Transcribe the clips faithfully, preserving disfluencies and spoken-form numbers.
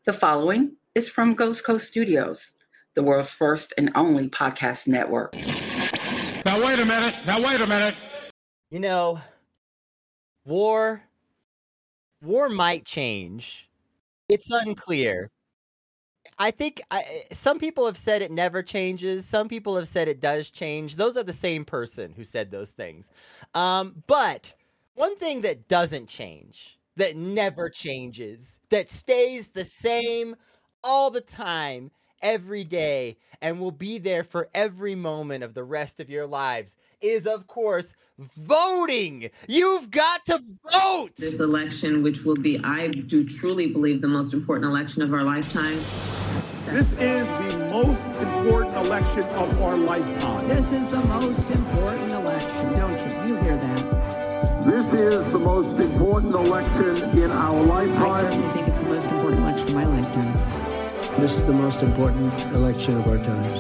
The following is from Ghost Coast Studios, the world's first and only podcast network. Now wait a minute. Now wait a minute. You know, war, war might change. It's unclear. I think I, some people have said it never changes. Some people have said it does change. Those are the same person who said those things. Um, but one thing that doesn't change, that never changes, that stays the same all the time, every day, and will be there for every moment of the rest of your lives is, of course, voting. You've got to vote. This election, which will be, I do truly believe, the most important election of our lifetime. This is the most important election of our lifetime. This is the most important election, don't you? You hear that? This is the most important election in our lifetime. I certainly think it's the most important election of my lifetime. This is the most important election of our times.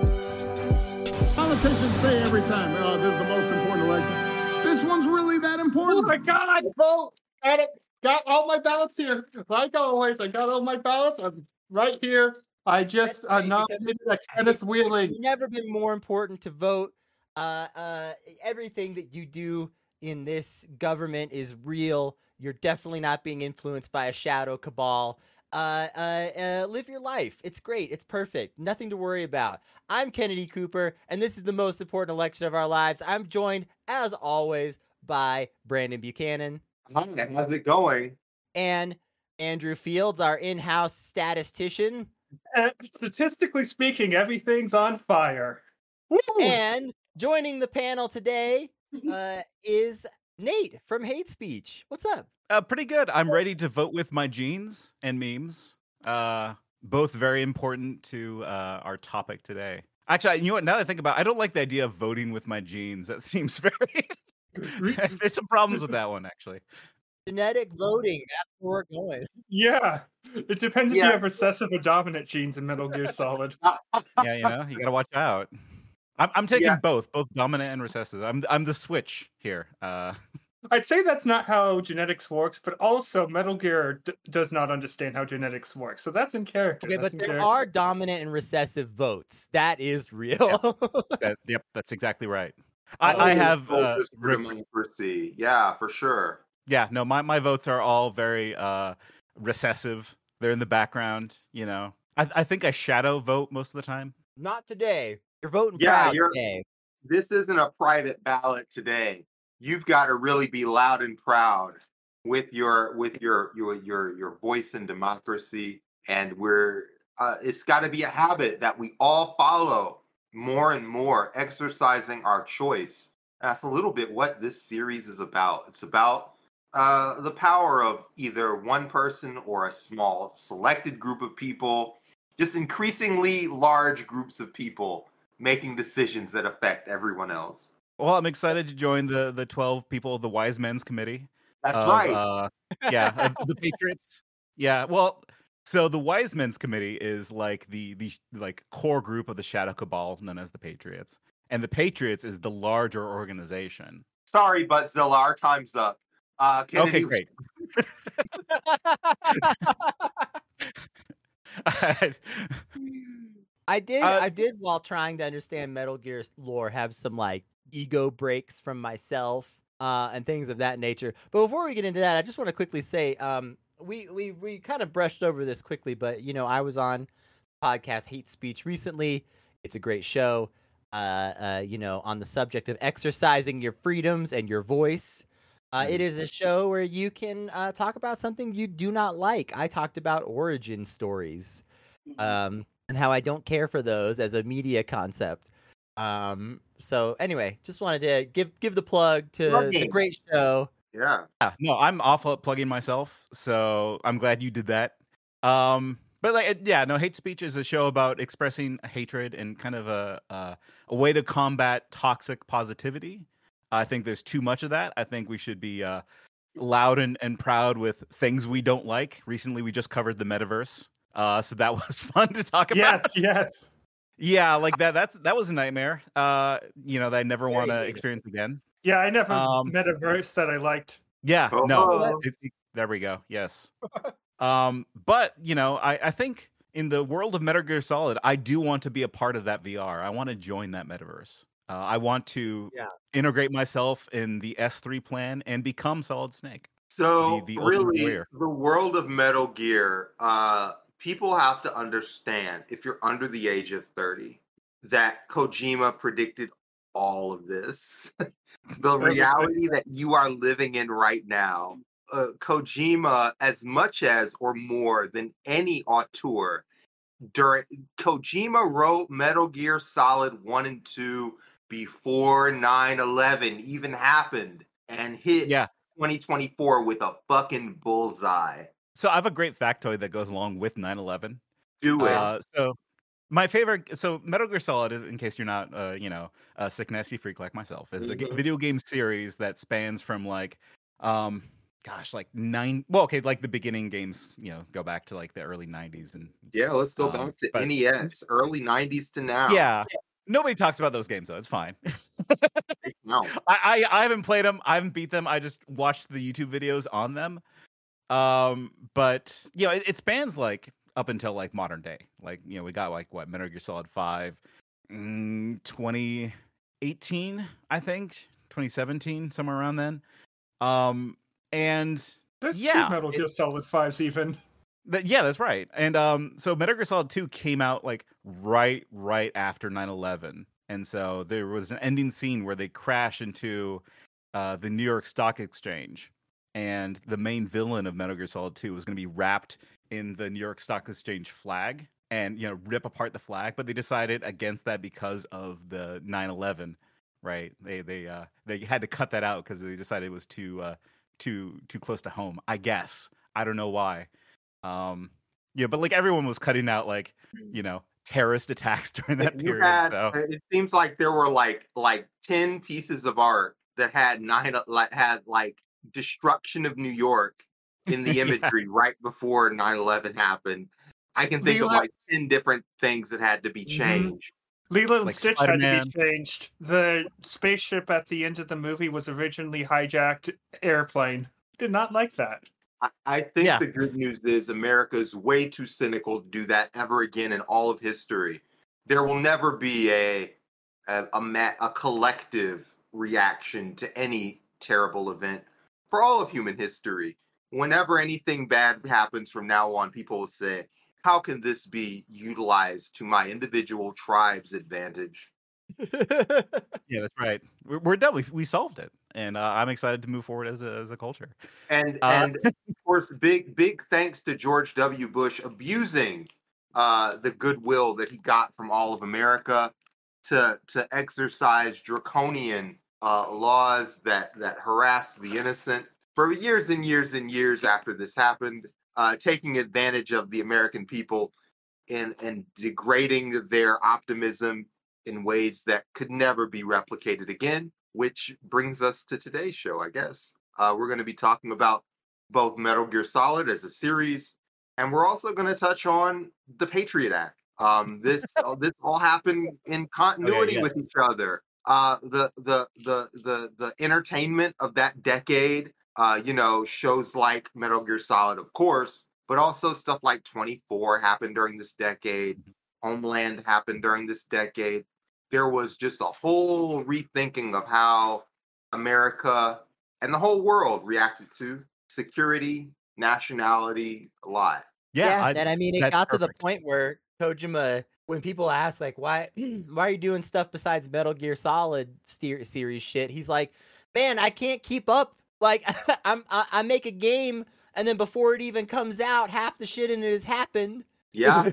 Politicians say every time, oh, this is the most important election. This one's really that important. Oh my God, vote! Got it. Got all my ballots here. Like always, I got all my ballots. I'm right here. I just uh, nominated Kenneth Wheeling. It's never been more important to vote. Uh, uh, everything that you do in this government is real. You're definitely not being influenced by a shadow cabal. Uh, uh, uh, live your life. It's great. It's perfect. Nothing to worry about. I'm Kennedy Cooper, and this is the most important election of our lives. I'm joined, as always, by Brandon Buchanan. Hi, how's it going? And Andrew Fields, our in-house statistician. And statistically speaking, everything's on fire. Woo! And joining the panel today uh, is Nate from Hate Speech. What's up? Uh, pretty good. I'm ready to vote with my jeans and memes. Uh, both very important to uh, our topic today. Actually, you know what? Now that I think about it, I don't like the idea of voting with my jeans. That seems very... There's some problems with that one, actually. Genetic voting. That's where we're going. Yeah. It depends if Yeah. you have recessive or dominant genes in Metal Gear Solid. Yeah, you know, you gotta watch out. I'm, I'm taking Yeah. both, both dominant and recessive. I'm, I'm the switch here. Uh, I'd say that's not how genetics works, but also Metal Gear d- does not understand how genetics works. So that's in character. Okay, that's but in there character. are dominant and recessive votes. That is real. that, yep, that's exactly right. I, I have uh, Just randomly foresee. Yeah, for sure. yeah, no, my, my votes are all very uh, recessive. They're in the background, you know. I, I think I shadow vote most of the time. Not today. You're voting Yeah, proud you're- today. This isn't a private ballot today. You've got to really be loud and proud with your with your your your your voice in democracy, and we're uh, it's got to be a habit that we all follow more and more, exercising our choice. That's a little bit what this series is about. It's about uh, the power of either one person or a small selected group of people, just increasingly large groups of people making decisions that affect everyone else. Well, I'm excited to join the the twelve people of the Wise Men's Committee. That's of, right. Uh, yeah, of the Patriots. Yeah, well, so the Wise Men's Committee is like the the like core group of the Shadow Cabal known as the Patriots, and the Patriots is the larger organization. Sorry, but Zilla, our time's up. Uh, Kennedy, Okay, great. I did. Uh, I did, while trying to understand Metal Gear lore, have some like ego breaks from myself uh, and things of that nature. But before we get into that, I just want to quickly say um, we we we kind of brushed over this quickly, but you know, I was on the podcast Hate Speech recently. It's a great show. Uh, uh, you know, on the subject of exercising your freedoms and your voice. Uh, it is a show where you can uh, talk about something you do not like. I talked about origin stories. Um, and how I don't care for those as a media concept. Um, so anyway, just wanted to give give the plug to Plugging. the great show. Yeah. Yeah, no, I'm awful at plugging myself, so I'm glad you did that. Um, but like, it- yeah, no, Hate Speech is a show about expressing hatred and kind of a uh, a way to combat toxic positivity. I think there's too much of that. I think we should be uh, loud and, and proud with things we don't like. Recently, we just covered the metaverse, uh, so that was fun to talk about. Yes, yes. Yeah, like that. That's that was a nightmare. Uh, you know, that I never Very want to good. experience again. Yeah, I never Um, met a verse that I liked. Yeah, Oh. no, it- it- there we go. Yes. Um, but you know, I, I think in the world of Metal Gear Solid, I do want to be a part of that V R. I want to join that metaverse. Uh, I want to Yeah. integrate myself in the S three plan and become Solid Snake. So the, the ultimate really, warrior. the world of Metal Gear, uh, people have to understand, if you're under the age of thirty, that Kojima predicted all of this. The reality that you are living in right now, uh, Kojima, as much as or more than any auteur, during Kojima wrote Metal Gear Solid one and two before nine eleven even happened and hit Yeah. twenty twenty-four with a fucking bullseye. So I have a great factoid that goes along with nine eleven. Do it. Uh, so my favorite, so Metal Gear Solid, in case you're not, uh, you know, a sick nasty freak like myself, is a Mhm. video game series that spans from like, um, gosh, like nine. Well, okay, like the beginning games, you know, go back to like the early nineties and Yeah, let's go um, back to but- N E S, early nineties to now. yeah. Nobody talks about those games though. It's fine. No. I, I I haven't played them. I haven't beat them. I just watched the YouTube videos on them. Um, but you know, it, it spans like up until like modern day. Like you know, we got like what Metal Gear Solid Five, mm, twenty eighteen, I think, twenty seventeen, somewhere around then. Um, and There's yeah, two Metal Gear Solid fives even. Th- yeah, that's right. And um, so Metal Gear Solid two came out like right, right after nine eleven. And so there was an ending scene where they crash into uh, the New York Stock Exchange. And the main villain of Metal Gear Solid two was going to be wrapped in the New York Stock Exchange flag and, you know, rip apart the flag. But they decided against that because of the nine eleven, right? They they uh, they had to cut that out because they decided it was too uh, too too close to home. I guess I don't know why. Um, yeah, but like everyone was cutting out like you know terrorist attacks during that You period. had- so It seems like there were like like ten pieces of art that had nine like had like destruction of New York in the Yeah. imagery right before nine eleven happened. I can think of Leela- like ten different things that had to be Mhm. changed. Lilo and Like Stitch Spider-Man. had to be changed. The spaceship at the end of the movie was originally hijacked airplane. Did not like that. I, I think Yeah. the good news is America is way too cynical to do that ever again in all of history. There will never be a a a, ma- a collective reaction to any terrible event for all of human history. Whenever anything bad happens from now on, people will say, "How can this be utilized to my individual tribe's advantage?" yeah, that's right. We're, we're done. We we solved it, and uh, I'm excited to move forward as a as a culture. And Uh, and of course, big big thanks to George W. Bush abusing uh, the goodwill that he got from all of America to to exercise draconian uh, laws that that harass the innocent for years and years and years after this happened, uh, taking advantage of the American people and and degrading their optimism in ways that could never be replicated again. Which brings us to today's show, I guess. Uh, we're going to be talking about both Metal Gear Solid as a series, and we're also going to touch on the Patriot Act. Um, this uh, this all happened in continuity yes. with each other. Uh, the the the the the entertainment of that decade, uh, you know, shows like Metal Gear Solid, of course, but also stuff like twenty-four happened during this decade. Homeland happened during this decade. There was just a whole rethinking of how America and the whole world reacted to security, nationality, a lot. yeah, I- and I mean, it that's got to the perfect. point where Kojima, when people ask like, why, why are you doing stuff besides Metal Gear Solid steer- series shit? He's like, man, I can't keep up. Like, I'm, I, I make a game, and then before it even comes out, half the shit in it has happened. Yeah.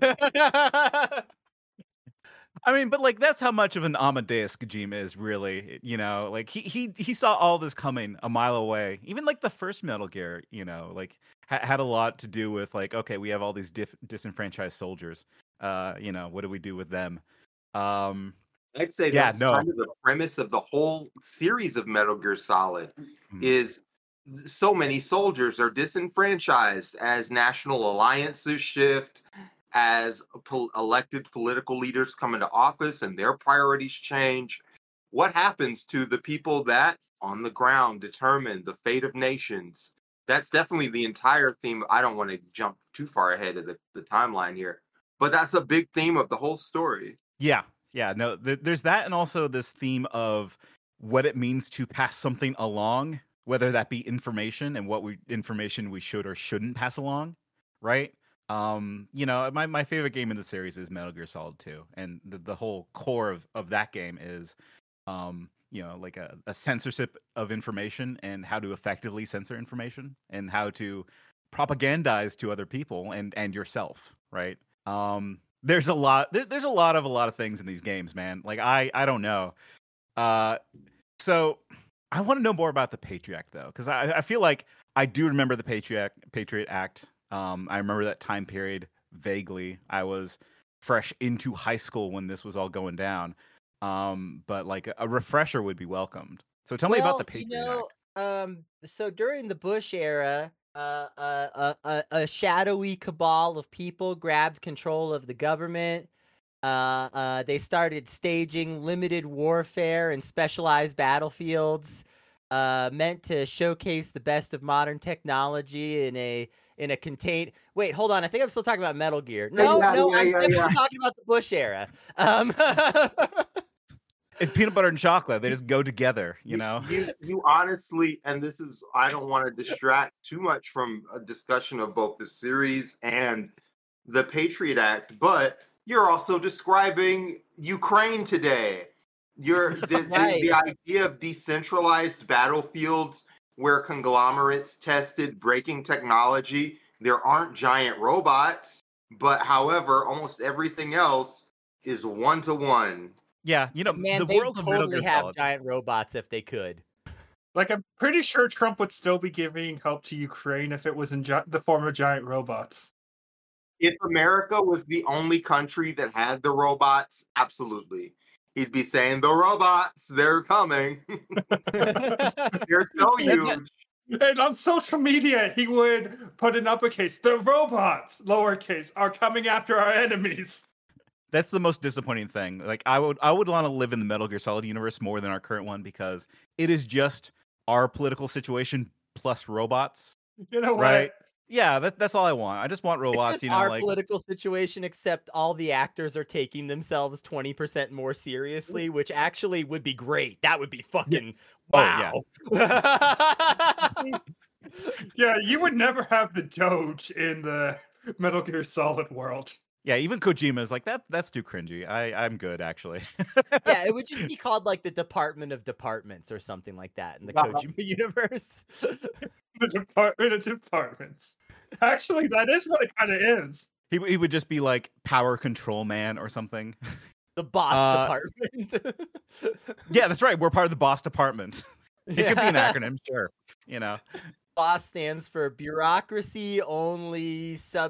I mean, but like that's how much of an Amadeus Kojima is really, you know, like he he he saw all this coming a mile away. Even like the first Metal Gear, you know, like ha- had a lot to do with like, okay, we have all these diff- disenfranchised soldiers. Uh, you know, what do we do with them? Um, I'd say Yeah, that's no. kind of the premise of the whole series of Metal Gear Solid Mhm. is so many soldiers are disenfranchised as national alliances shift, as pol- elected political leaders come into office and their priorities change. What happens to the people that on the ground determine the fate of nations? That's definitely the entire theme. I don't want to jump too far ahead of the, the timeline here, but that's a big theme of the whole story. Yeah, yeah. No, th- there's that, and also this theme of what it means to pass something along, whether that be information and what we information we should or shouldn't pass along, right? Um, you know, my, my favorite game in the series is Metal Gear Solid two, and the, the whole core of, of that game is, um, you know, like a, a censorship of information and how to effectively censor information and how to propagandize to other people and, and yourself, right? Um, there's a lot, there's a lot of a lot of things in these games, man. Like I, I don't know. Uh, so I want to know more about the Patriot Act, though, because I, I feel like I do remember the Patriot Patriot Act. Um, I remember that time period vaguely. I was fresh into high school when this was all going down. Um, but like a, a refresher would be welcomed. So tell well, me about the Patriot you know, Act. Um, so during the Bush era, uh, uh, uh, a shadowy cabal of people grabbed control of the government. Uh, uh, they started staging limited warfare and specialized battlefields, uh, meant to showcase the best of modern technology in a in a contained. Wait, hold on. I think I'm still talking about Metal Gear. No, yeah, no, yeah, I'm yeah, definitely yeah. talking about the Bush era. Um, It's peanut butter and chocolate. They just go together, you know? You, you honestly, and this is, I don't want to distract too much from a discussion of both the series and the Patriot Act, but you're also describing Ukraine today. You're the, Right. the, the idea of decentralized battlefields where conglomerates tested breaking technology. There aren't giant robots, but however, almost everything else is one to one. Yeah, you know, Man, the they world of Metal totally Gear have Solid. giant robots if they could. Like, I'm pretty sure Trump would still be giving help to Ukraine if it was in gi- the form of giant robots. If America was the only country that had the robots, absolutely. He'd be saying, the robots, they're coming. They're so huge. And on social media, he would put in uppercase, the robots, lowercase, are coming after our enemies. That's the most disappointing thing. Like I would I would want to live in the Metal Gear Solid universe more than our current one because it is just our political situation plus robots. You know what? Right? Yeah, that, that's all I want. I just want It's robots, just you know, our like political situation, except all the actors are taking themselves twenty percent more seriously, which actually would be great. That would be fucking Oh, yeah. wow. Yeah, you would never have the Doge in the Metal Gear Solid world. yeah, even Kojima's like that that's too cringy. I, I'm good actually. Yeah, it would just be called like the Department of Departments or something like that in the Uh-huh. Kojima universe. The Department of Departments. Actually, that is what it kind of is. he he would just be like power control man or something. The boss Uh, department. Yeah, that's right. We're part of the boss department. It could be an Yeah. acronym, sure. You know. BOSS stands for bureaucracy only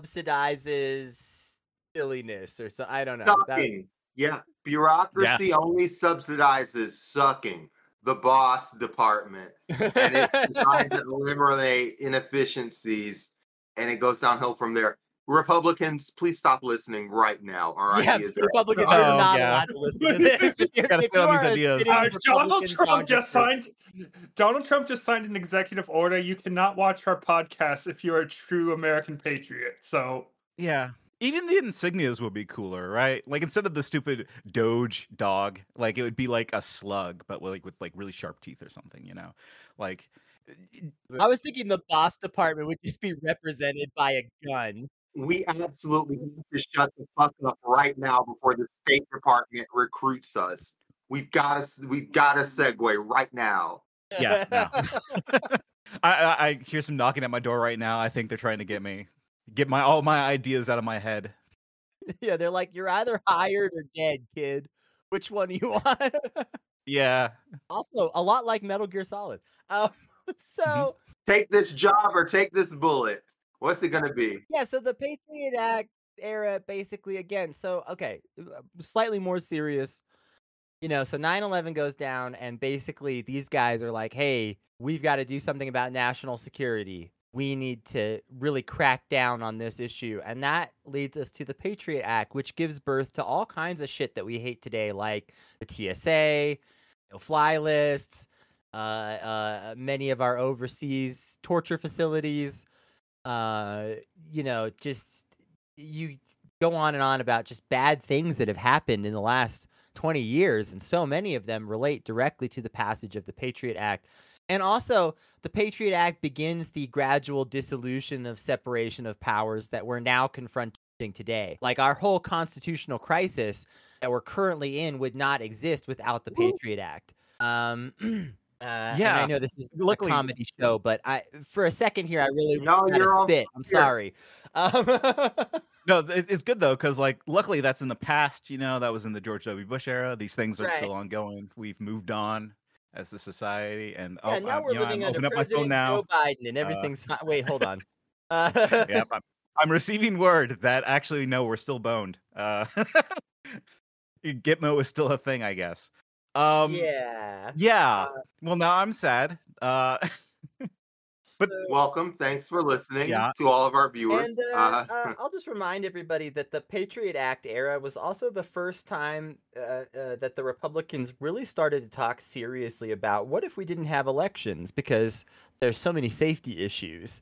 subsidizes silliness or so. I don't know. That- Sucking. Yeah. Bureaucracy only subsidizes sucking. The boss department. And it's designed to eliminate inefficiencies. And it goes downhill from there. Republicans, please stop listening right now. Our yeah, ideas are Republicans Oh, are not yeah. allowed to listen to this. If you're, Gotta if stay on you these are a ideas. sitting Uh, Donald Republican Trump just congressman- signed. Donald Trump just signed an executive order. You cannot watch our podcast if you're a true American patriot. So Yeah. Even the insignias would be cooler, right? Like instead of the stupid Doge dog, like it would be like a slug, but with, like with like really sharp teeth or something, you know? Like I was thinking the boss department would just be represented by a gun. we absolutely need to shut the fuck up right now before the State Department recruits us. We've got to we've got to segue right now. Yeah, no. I, I I hear some knocking at my door right now. I think they're trying to get me, get my all my ideas out of my head. Yeah, they're like, you're either hired or dead, kid. Which one do you want? Yeah. Also, a lot like Metal Gear Solid. Um, so Take this job or take this bullet. What's it gonna be? yeah, so the Patriot Act era, basically, again. So okay, uh, slightly more serious. You know, so nine eleven goes down, and basically these guys are like, hey, we've got to do something about national security. We need to really crack down on this issue. And that leads us to the Patriot Act, which gives birth to all kinds of shit that we hate today, like the T S A, no fly lists, uh, uh, many of our overseas torture facilities. Uh, you know, just you go on and on about just bad things that have happened in the last twenty years, and so many of them relate directly to the passage of the Patriot Act. And also, the Patriot Act begins the gradual dissolution of separation of powers that we're now confronting today. Like, our whole constitutional crisis that we're currently in would not exist without the Patriot Act. Um, uh, Yeah. and I know this is Luckily- a comedy show, but I, for a second here, I really No, had you're to all spit. I'm here. sorry. Um, No, it- it's good though, because like luckily that's in the past. You know, that was in the George W. Bush era. These things are Right. still ongoing. We've moved on as a society, and yeah, oh, now I'm, we're you know, living I'm under opening up my phone President now. Joe Biden, and everything's fine. Wait, hold on. Uh, Yep, I'm, I'm receiving word that actually no, we're still boned. Uh, Gitmo is still a thing, I guess. Um, yeah. yeah. Well, now I'm sad. Uh, but Welcome. Thanks for listening Yeah. to all of our viewers. And uh, Uh, uh, I'll just remind everybody that the Patriot Act era was also the first time uh, uh, that the Republicans really started to talk seriously about what if we didn't have elections, because there's so many safety issues.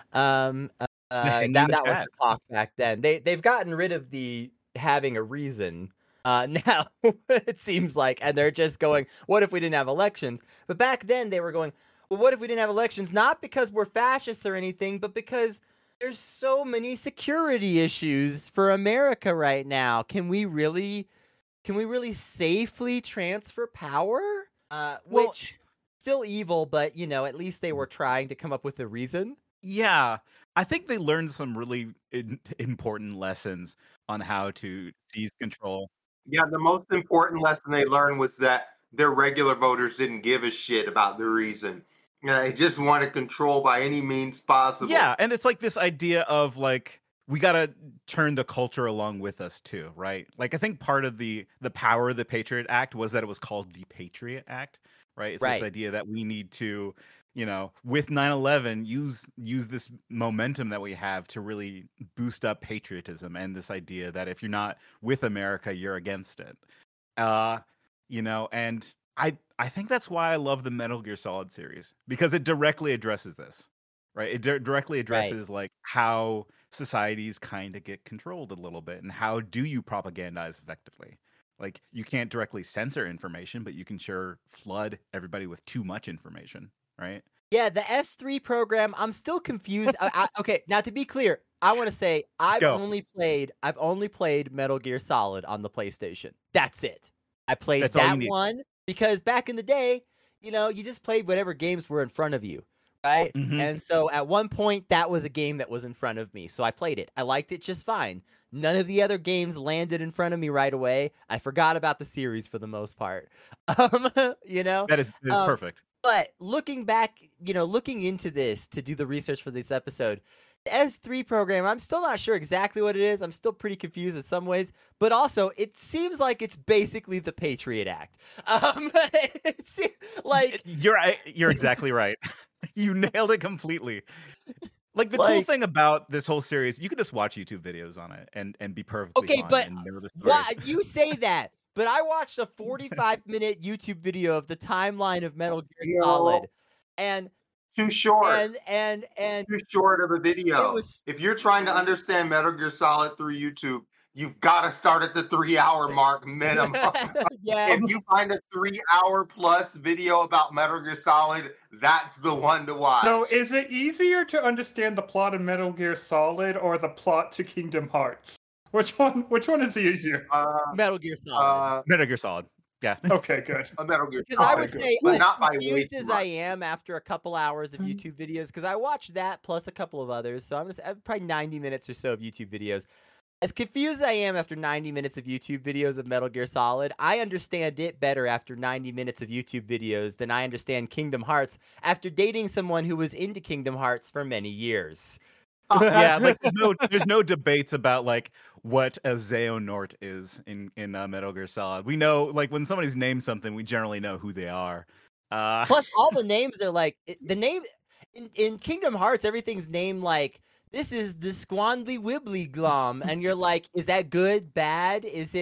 Um, uh, hanging that in the that was chat. the talk back then. They they've gotten rid of the having a reason. Uh, now it seems like, and they're just going, what if we didn't have elections? But back then they were going, well, what if we didn't have elections? Not because we're fascists or anything, but because there's so many security issues for America right now. Can we really, can we really safely transfer power? Uh, Well- which still evil, but you know, at least they were trying to come up with a reason. yeah, I think they learned some really in- important lessons on how to seize control. yeah, the most important lesson they learned was that their regular voters didn't give a shit about the reason. You know, they just wanted control by any means possible. Yeah, and it's like this idea of like we got to turn the culture along with us too, right? Like I think part of the the power of the Patriot Act was that it was called the Patriot Act, right? It's Right. this idea that we need to, you know, with nine eleven use use this momentum that we have to really boost up patriotism, and this idea that if you're not with America, you're against it. Uh, you know, and I I think that's why I love the Metal Gear Solid series, because it directly addresses this, right? It di- directly addresses like how societies kind of get controlled a little bit, and how do you propagandize effectively? Like you can't directly censor information, but you can sure flood everybody with too much information, right? Yeah, the S three program, I'm still confused. I, I, okay, now to be clear, I want to say I've Go. only played I've only played Metal Gear Solid on the PlayStation. That's it. I played That's all you that need. one because back in the day, you know, you just played whatever games were in front of you, right? Mhm. And so at one point that was a game that was in front of me, so I played it. I liked it just fine. None of the other games landed in front of me right away. I forgot about the series for the most part. Um, you know? That is, that is Um, perfect. But looking back, you know, looking into this to do the research for this episode, the S three program, I'm still not sure exactly what it is. I'm still pretty confused in some ways, but also it seems like it's basically the Patriot Act. Um, it seems like You're right. You're exactly right. You nailed it completely. Like the cool Like- thing about this whole series, you can just watch YouTube videos on it and and be perfectly Okay, fine but and know the story. why you say that? But I watched a forty-five minute YouTube video of the timeline of Metal Gear No. Solid, and Too short. and and and Too short of a video. It was- If you're trying to understand Metal Gear Solid through YouTube, you've got to start at the three hour mark minimum. yeah, If you find a three hour plus video about Metal Gear Solid, that's the one to watch. So, is it easier to understand the plot of Metal Gear Solid or the plot to Kingdom Hearts? Which one? Which one is easier? uh, Metal Gear Solid. uh, Metal Gear Solid. Yeah. Okay, good. a Metal Gear Because I Solid, would say, but as not by way confused too as much. I am after a couple hours of YouTube videos, because I watched that plus a couple of others, so I'm just I'm probably ninety minutes or so of YouTube videos. As confused as I am after ninety minutes of YouTube videos of Metal Gear Solid, I understand it better after ninety minutes of YouTube videos than I understand Kingdom Hearts after dating someone who was into Kingdom Hearts for many years. Yeah, like there's no there's no debates about like what a Xehanort is in in uh, Metal Gear Solid. We know like when somebody's named something, we generally know who they are. Uh, Plus, all the names are like it- the name in, in Kingdom Hearts. Everything's named like this is the Squandly Wibbly Glom, and you're like, is that good, bad? Is it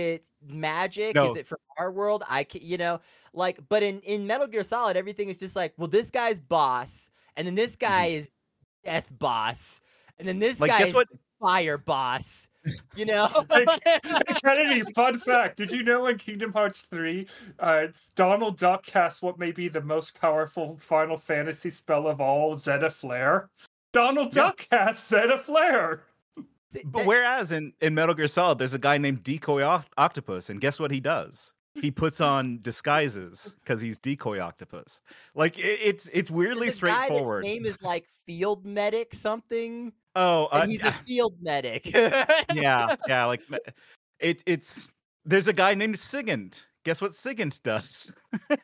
magic? No. Is it from our world? I can, you know, like, but in, in Metal Gear Solid, everything is just like, well, this guy's boss, and then this guy Mhm. is death boss, and then this Like, guy guess is what? fire boss. You know, Hey, hey, Kennedy, fun fact. Did you know in Kingdom Hearts three, uh, Donald Duck casts what may be the most powerful Final Fantasy spell of all, Zeta Flare? Donald Yeah. Duck casts Zeta Flare. But whereas in, in Metal Gear Solid, there's a guy named Decoy Oct- Octopus, and guess what he does? He puts on disguises because he's Decoy Octopus. Like it, it's it's weirdly There's a guy straightforward. that's name is like Field Medic something, Oh, uh, and he's a field medic. yeah, yeah. Like it, it's there's a guy named Sigint. Guess what Sigint does?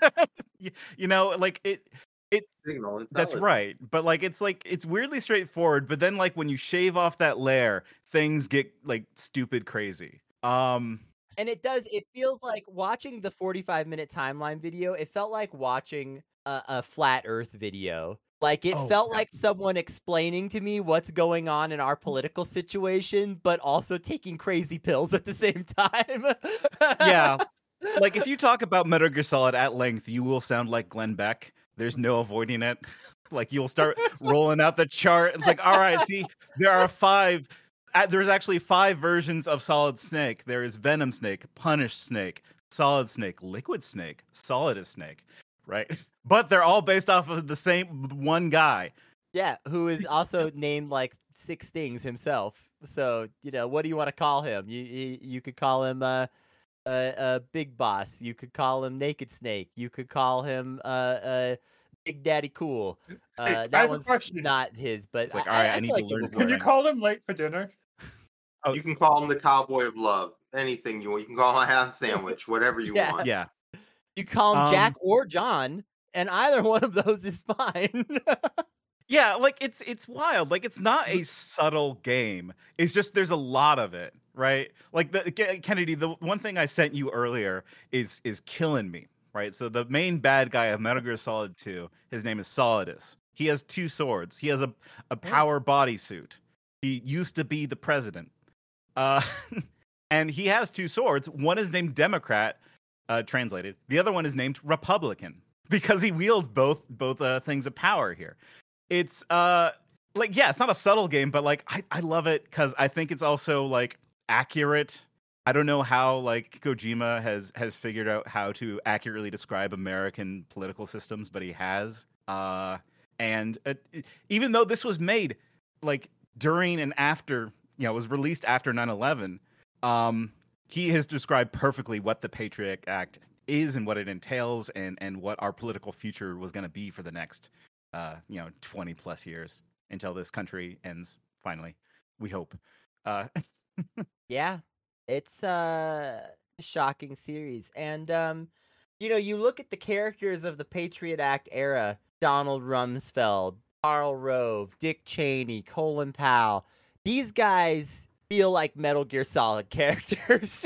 you, you know, like it. It Signal that's intelligence. right, but like it's like it's weirdly straightforward. But then like when you shave off that layer, things get like stupid crazy. Um, And it does, it feels like watching the forty-five minute timeline video, it felt like watching a, a flat earth video. Like it Oh, felt yeah. like someone explaining to me what's going on in our political situation, but also taking crazy pills at the same time. yeah, like if you talk about Metal Gear Solid at length, you will sound like Glenn Beck. There's no avoiding it. Like you'll start rolling out the chart. It's like, all right, see, there are five. Uh, there's actually five versions of Solid Snake. There is Venom Snake, Punish Snake, Solid Snake, Liquid Snake, Solidus Snake, right? But they're all based off of the same one guy. Yeah, who is also named like six things himself. So, you know, what do you want to call him? You you, you could call him uh, uh, uh, Big Boss. You could call him Naked Snake. You could call him uh, uh, Big Daddy Cool. Uh, Hey, I that have a one's question. not his, but It's like, I, all right, I I need feel to like he learn will to work. Can you Right. call him late for dinner? Oh. You can call him the Cowboy of Love. Anything you want. You can call him a ham sandwich. Whatever you Yeah. want. Yeah. You call him Um, Jack or John, and either one of those is fine. Yeah, like it's it's wild. Like it's not a subtle game. It's just there's a lot of it, right? Like the Ke- Kennedy, the one thing I sent you earlier is is killing me, right? So the main bad guy of Metal Gear Solid two, his name is Solidus. He has two swords. He has a a power bodysuit. He used to be the president. Uh and he has two swords. One is named Democrat, uh translated. The other one is named Republican because he wields both both uh, things of power here. It's uh like yeah, it's not a subtle game, but like I, I love it because I think it's also like accurate. I don't know how like Kojima has has figured out how to accurately describe American political systems, but he has. Uh, and uh, even though this was made like during and after, you know, it was released after nine eleven, um, he has described perfectly what the Patriot Act is and what it entails, and and what our political future was going to be for the next. Uh, you know, twenty plus years until this country ends. Finally, we hope. Uh, Yeah, it's uh, a shocking series. And, um, you know, you look at the characters of the Patriot Act era, Donald Rumsfeld, Karl Rove, Dick Cheney, Colin Powell. These guys feel like Metal Gear Solid characters.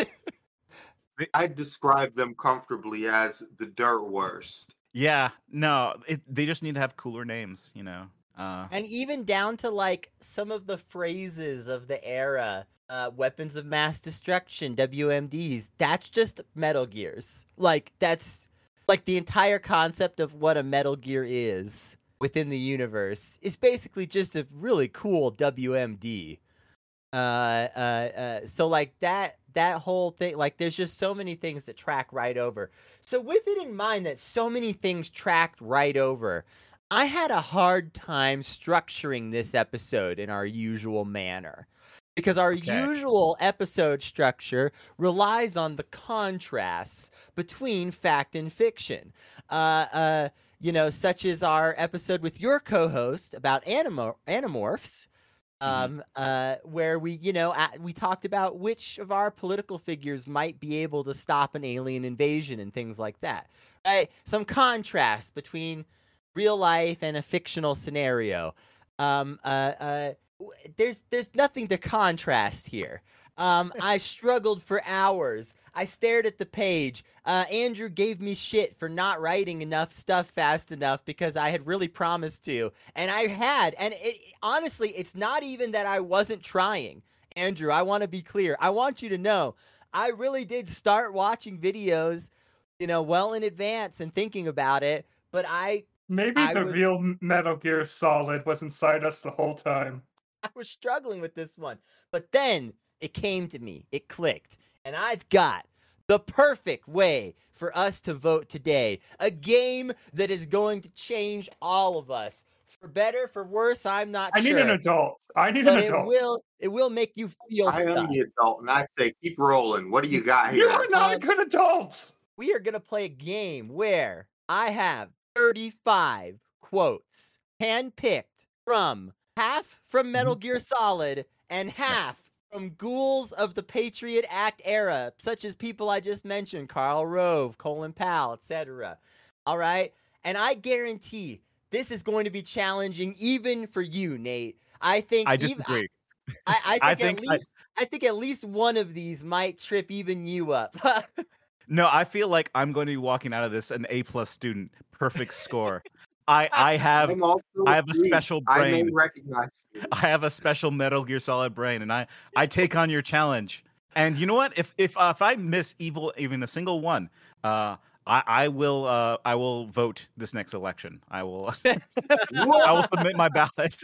I'd describe them comfortably as the dirt worst. yeah, no, it, they just need to have cooler names, you know. Uh, And even down to like some of the phrases of the era, uh, weapons of mass destruction, W M Ds, that's just Metal Gears. Like that's like the entire concept of what a Metal Gear is within the universe is basically just a really cool W M D. Uh, uh, uh, so like that, that whole thing, like there's just so many things that track right over. So with it in mind that so many things tracked right over, I had a hard time structuring this episode in our usual manner because our Okay. usual episode structure relies on the contrasts between fact and fiction. Uh, uh, you know, such as our episode with your co-host about animo- Animorphs, um, uh, where we, you know, at, we talked about which of our political figures might be able to stop an alien invasion and things like that. Right? Some contrast between real life and a fictional scenario. Um, uh, uh, w- there's there's nothing to contrast here. Um, I struggled for hours. I stared at the page. Uh, Andrew gave me shit for not writing enough stuff fast enough because I had really promised to, and I had. And it, honestly, it's not even that I wasn't trying. Andrew, I want to be clear. I want you to know I really did start watching videos, you know, well in advance and thinking about it. But I maybe I the was, real Metal Gear Solid was inside us the whole time. I was struggling with this one. But then it came to me. It clicked. And I've got the perfect way for us to vote today. A game that is going to change all of us. For better, for worse, I'm not I sure. need an adult. I need but an it adult. will it will make you feel I am stuff. the adult, and I say keep rolling. What do you got You here? are not a Um, good adult. We are going to play a game where I have thirty-five quotes handpicked from half from Metal Gear Solid and half from Ghouls of the Patriot Act era, such as people I just mentioned, Karl Rove, Colin Powell, et cetera. All right? And I guarantee this is going to be challenging even for you, Nate. I think I even- disagree. I, I, think I at think I- least I think at least one of these might trip even you up. No, I feel like I'm going to be walking out of this an A plus student, perfect score. I I have I'm also I have a Greek. special I may brain. recognize you. I have a special Metal Gear Solid brain, and I I take on your challenge. And you know what? If if uh, if I miss evil even a single one, uh, I I will uh I will vote this next election. I will I will submit my ballot.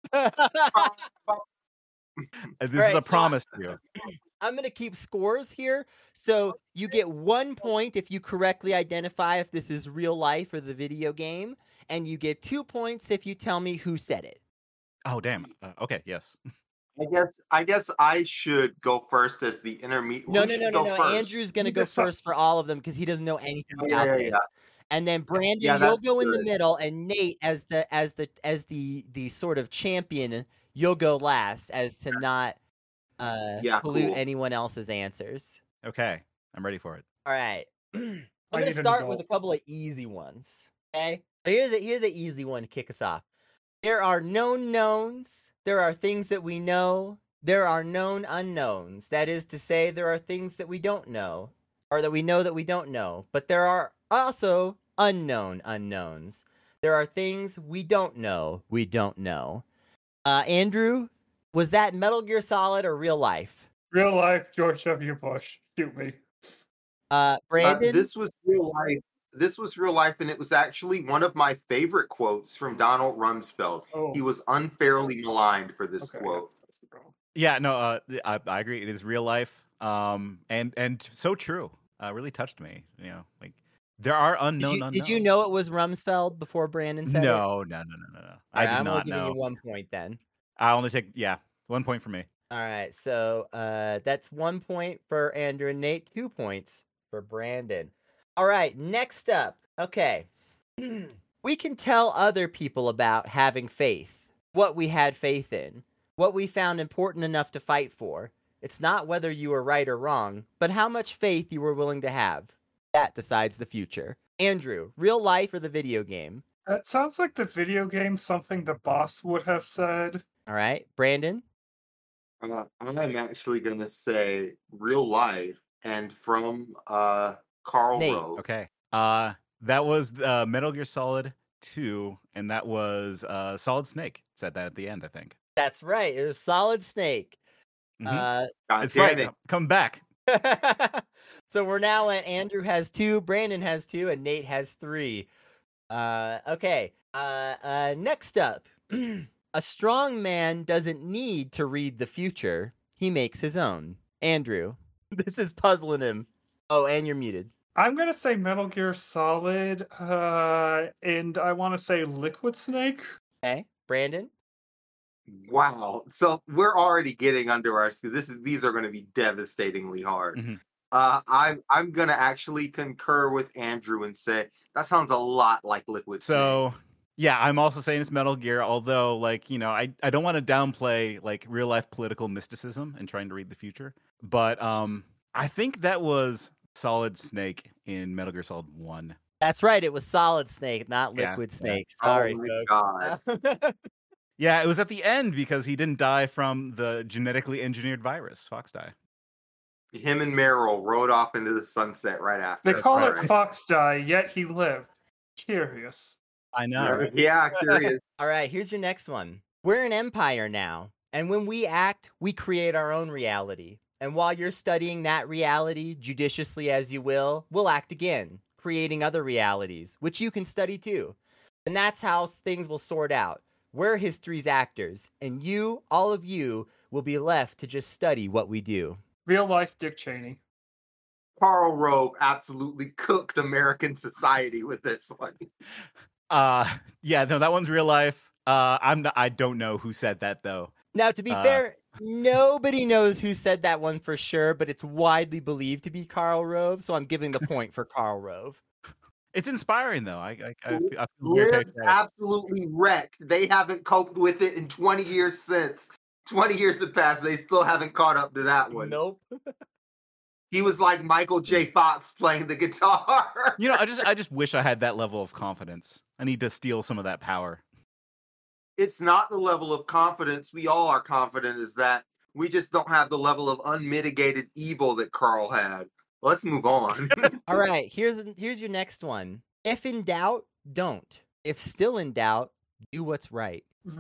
And this All is right, a so- promise to you. I'm going to keep scores here. So you get one point if you correctly identify if this is real life or the video game. And you get two points if you tell me who said it. Oh damn. Uh, okay. Yes. I guess I guess I should go first as the intermediate. No, Who no, should no, go no, no. first? Andrew's going to You go decide. first for all of them because he doesn't know anything Oh, yeah, about yeah, this. yeah. And then Brandon, Yeah, you'll that's go in the good. middle, and Nate, as the as the as the the sort of champion, you'll go last, as to not uh, Yeah, pollute cool. anyone else's answers. Okay. I'm ready for it. All right. I'm I going need to an start with a adult. couple of easy ones. Okay? So here's a here's an easy one to kick us off. There are known knowns. There are things that we know. There are known unknowns. That is to say, there are things that we don't know, or that we know that we don't know. But there are also unknown unknowns. There are things we don't know we don't know. Uh, Andrew, was that Metal Gear Solid or real life? Real life George W. Bush. Shoot me. Uh, Uh, Brandon? this was real life. This was real life, and it was actually one of my favorite quotes from Donald Rumsfeld. Oh. He was unfairly maligned for this Okay. quote. Yeah. No. Uh, I I agree. It is real life. Um. And and so true. Uh, really touched me. You know, like there are Did unknown you, unknowns. did you know it was Rumsfeld before Brandon said it? No. No. No. No. No. No. I Alright, did I'm only not giving know. you one point then. I only take yeah one point for me. All right, so uh, that's one point for Andrew and Nate, two points for Brandon. All right, next up. Okay. We can tell other people about having faith, what we had faith in, what we found important enough to fight for. It's not whether you were right or wrong, but how much faith you were willing to have. That decides the future. Andrew, real life or the video game? That sounds like the video game, something the boss would have said. All right, Brandon? Uh, I'm actually gonna say real life, and from uh, Carl Nate. Rove. Okay. Uh, that was uh, Metal Gear Solid two, and that was uh, Solid Snake. Said that at the end, I think. That's right. It was Solid Snake. Mhm. Uh, God It's damn right. it. Come- Come back. so we're now at Andrew has two, Brandon has two, and Nate has three. Uh, okay. Uh, uh, next up, a strong man doesn't need to read the future. He makes his own. Andrew, this is puzzling him. Oh, and you're muted. I'm gonna say Metal Gear Solid, uh, and I want to say Liquid Snake. Okay, Brandon. Wow. So we're already getting under our skin. This is these are going to be devastatingly hard. Mhm. Uh, I'm I'm going to actually concur with Andrew and say that sounds a lot like Liquid Snake. So yeah, I'm also saying it's Metal Gear. Although, like you know, I I don't want to downplay like real life political mysticism and trying to read the future, but um, I think that was Solid Snake in Metal Gear Solid One. That's right. It was Solid Snake, not Yeah, Liquid yeah. Snake. Sorry, oh my folks. God. Yeah, it was at the end because he didn't die from the genetically engineered virus, Fox die. Him and Meryl rode off into the sunset right after. They call right. it Fox Die, yet he lived. Curious. I know. Yeah, curious. All right, here's your next one. We're an empire now, and when we act, we create our own reality. And while you're studying that reality judiciously as you will, we'll act again, creating other realities, which you can study too. And that's how things will sort out. We're history's actors, and you, all of you, will be left to just study what we do. Real life Dick Cheney. Karl Rove absolutely cooked American society with this one. Uh, yeah, no, that one's real life. Uh, I'm not, I don't know who said that though. Now, to be Uh, fair, nobody knows who said that one for sure, but it's widely believed to be Karl Rove, so I'm giving the point for Karl Rove. It's inspiring though. I I, I, I feel very Libs patriotic. absolutely wrecked. They haven't coped with it in twenty years since. twenty years have passed. They still haven't caught up to that one. Nope. He was like Michael J. Fox playing the guitar. You know, I just I just wish I had that level of confidence. I need to steal some of that power. It's not the level of confidence. We all are confident is that we just don't have the level of unmitigated evil that Carl had. Let's move on. All right, here's here's your next one. If in doubt, don't. If still in doubt, do what's right.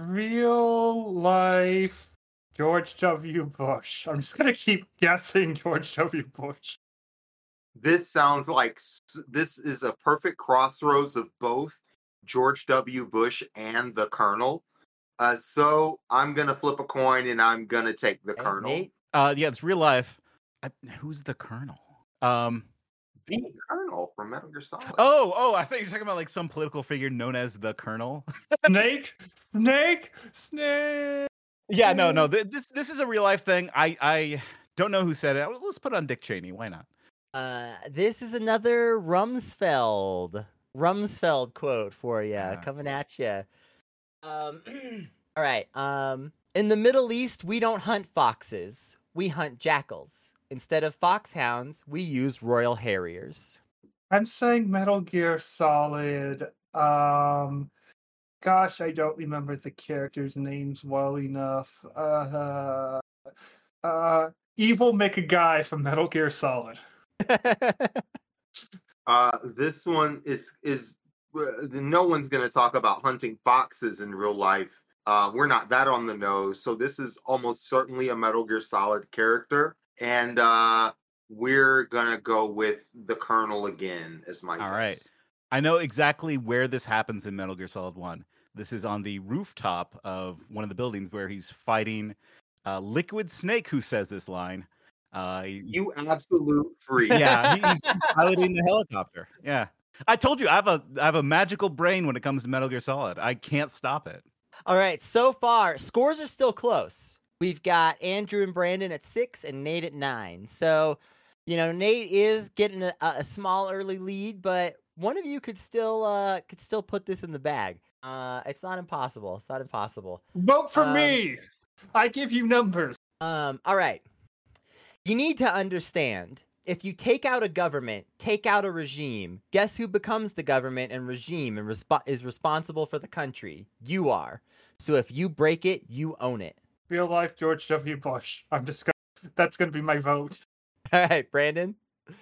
Real life George W. Bush. I'm just gonna keep guessing George W. Bush. This sounds like s- this is a perfect crossroads of both George W. Bush and the Colonel. Uh, so I'm gonna flip a coin and I'm gonna take the Okay, Colonel. Nate? Uh, yeah, it's real life. I, who's the Colonel? Um. The Colonel from Metal Gear Solid. Oh, oh, I thought you were talking about like some political figure known as the Colonel. Snake, snake, snake. Yeah, no, no. th- This this is a real life thing. I I don't know who said it. Let's put it on Dick Cheney. Why not? Uh, this is another Rumsfeld Rumsfeld quote for you, Ah. coming at you. Um, all right. Um, in the Middle East, we don't hunt foxes; we hunt jackals. Instead of foxhounds, we use Royal Harriers. I'm saying Metal Gear Solid. Um, gosh, I don't remember the characters' names well enough. Uh, uh, Evil Make a Guy from Metal Gear Solid. Uh, this one is is uh, no one's gonna talk about hunting foxes in real life. Uh, we're not that on the nose, so this is almost certainly a Metal Gear Solid character, and uh, we're gonna go with the Colonel again as my All guess. right. I know exactly where this happens in Metal Gear Solid one. This is on the rooftop of one of the buildings where he's fighting uh, Liquid Snake, who says this line. Uh, he- You absolute freak. yeah, he- he's piloting the helicopter. Yeah, I told you I have a I have a magical brain when it comes to Metal Gear Solid. I can't stop it. All right, so far, scores are still close. We've got Andrew and Brandon at six and Nate at nine. So, you know, Nate is getting a, a small early lead, but one of you could still uh, could still put this in the bag. Uh, it's not impossible. It's not impossible. Vote for Um, me. I give you numbers. Um, all right. You need to understand, if you take out a government, take out a regime, guess who becomes the government and regime and resp- is responsible for the country? You are. So if you break it, you own it. Real life George W. Bush. I'm just gonna. That's gonna be my vote. All right, Brandon.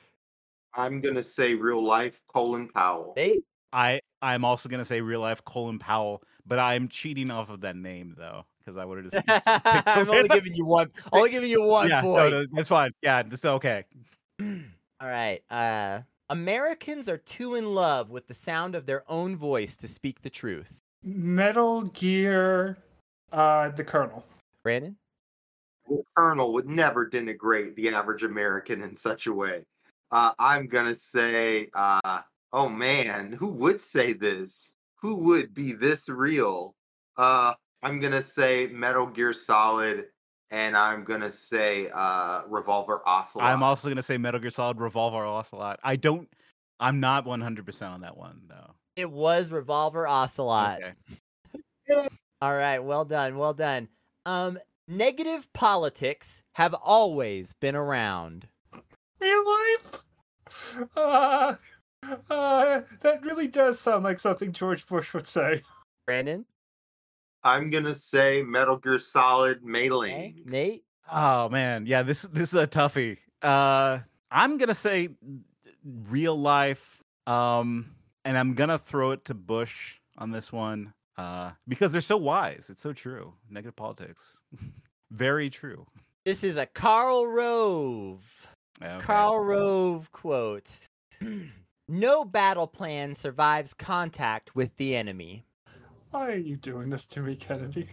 I'm gonna say real life Colin Powell. Nate. I I'm also gonna say real life Colin Powell, but I'm cheating off of that name though because I would have just. picked I'm only giving you one. Only giving you one yeah, no, point. no, that's fine. Yeah, it's okay. All right. Uh, Americans are too in love with the sound of their own voice to speak the truth. Metal Gear. Uh, the Colonel. Brandon. The Colonel would never denigrate the average American in such a way. Uh, I'm gonna say, uh, oh man, who would say this? Who would be this real? Uh, I'm gonna say Metal Gear Solid, and I'm gonna say uh, Revolver Ocelot. I'm also gonna say Metal Gear Solid Revolver Ocelot. I don't. I'm not one hundred percent on that one though. It was Revolver Ocelot. Okay. All right, well done, well done. Um, negative politics have always been around. Real life? Uh, uh, that really does sound like something George Bush would say. Brandon? I'm gonna say Metal Gear Solid Mei Okay. Ling. Nate? Oh man, yeah. This this is a toughie. Uh, I'm gonna say real life. Um, and I'm gonna throw it to Bush on this one. Uh, because they're so wise. It's so true. Negative politics. Very true. This is a Karl Rove. Okay. Karl Rove quote. No battle plan survives contact with the enemy. Why are you doing this to me, Kennedy?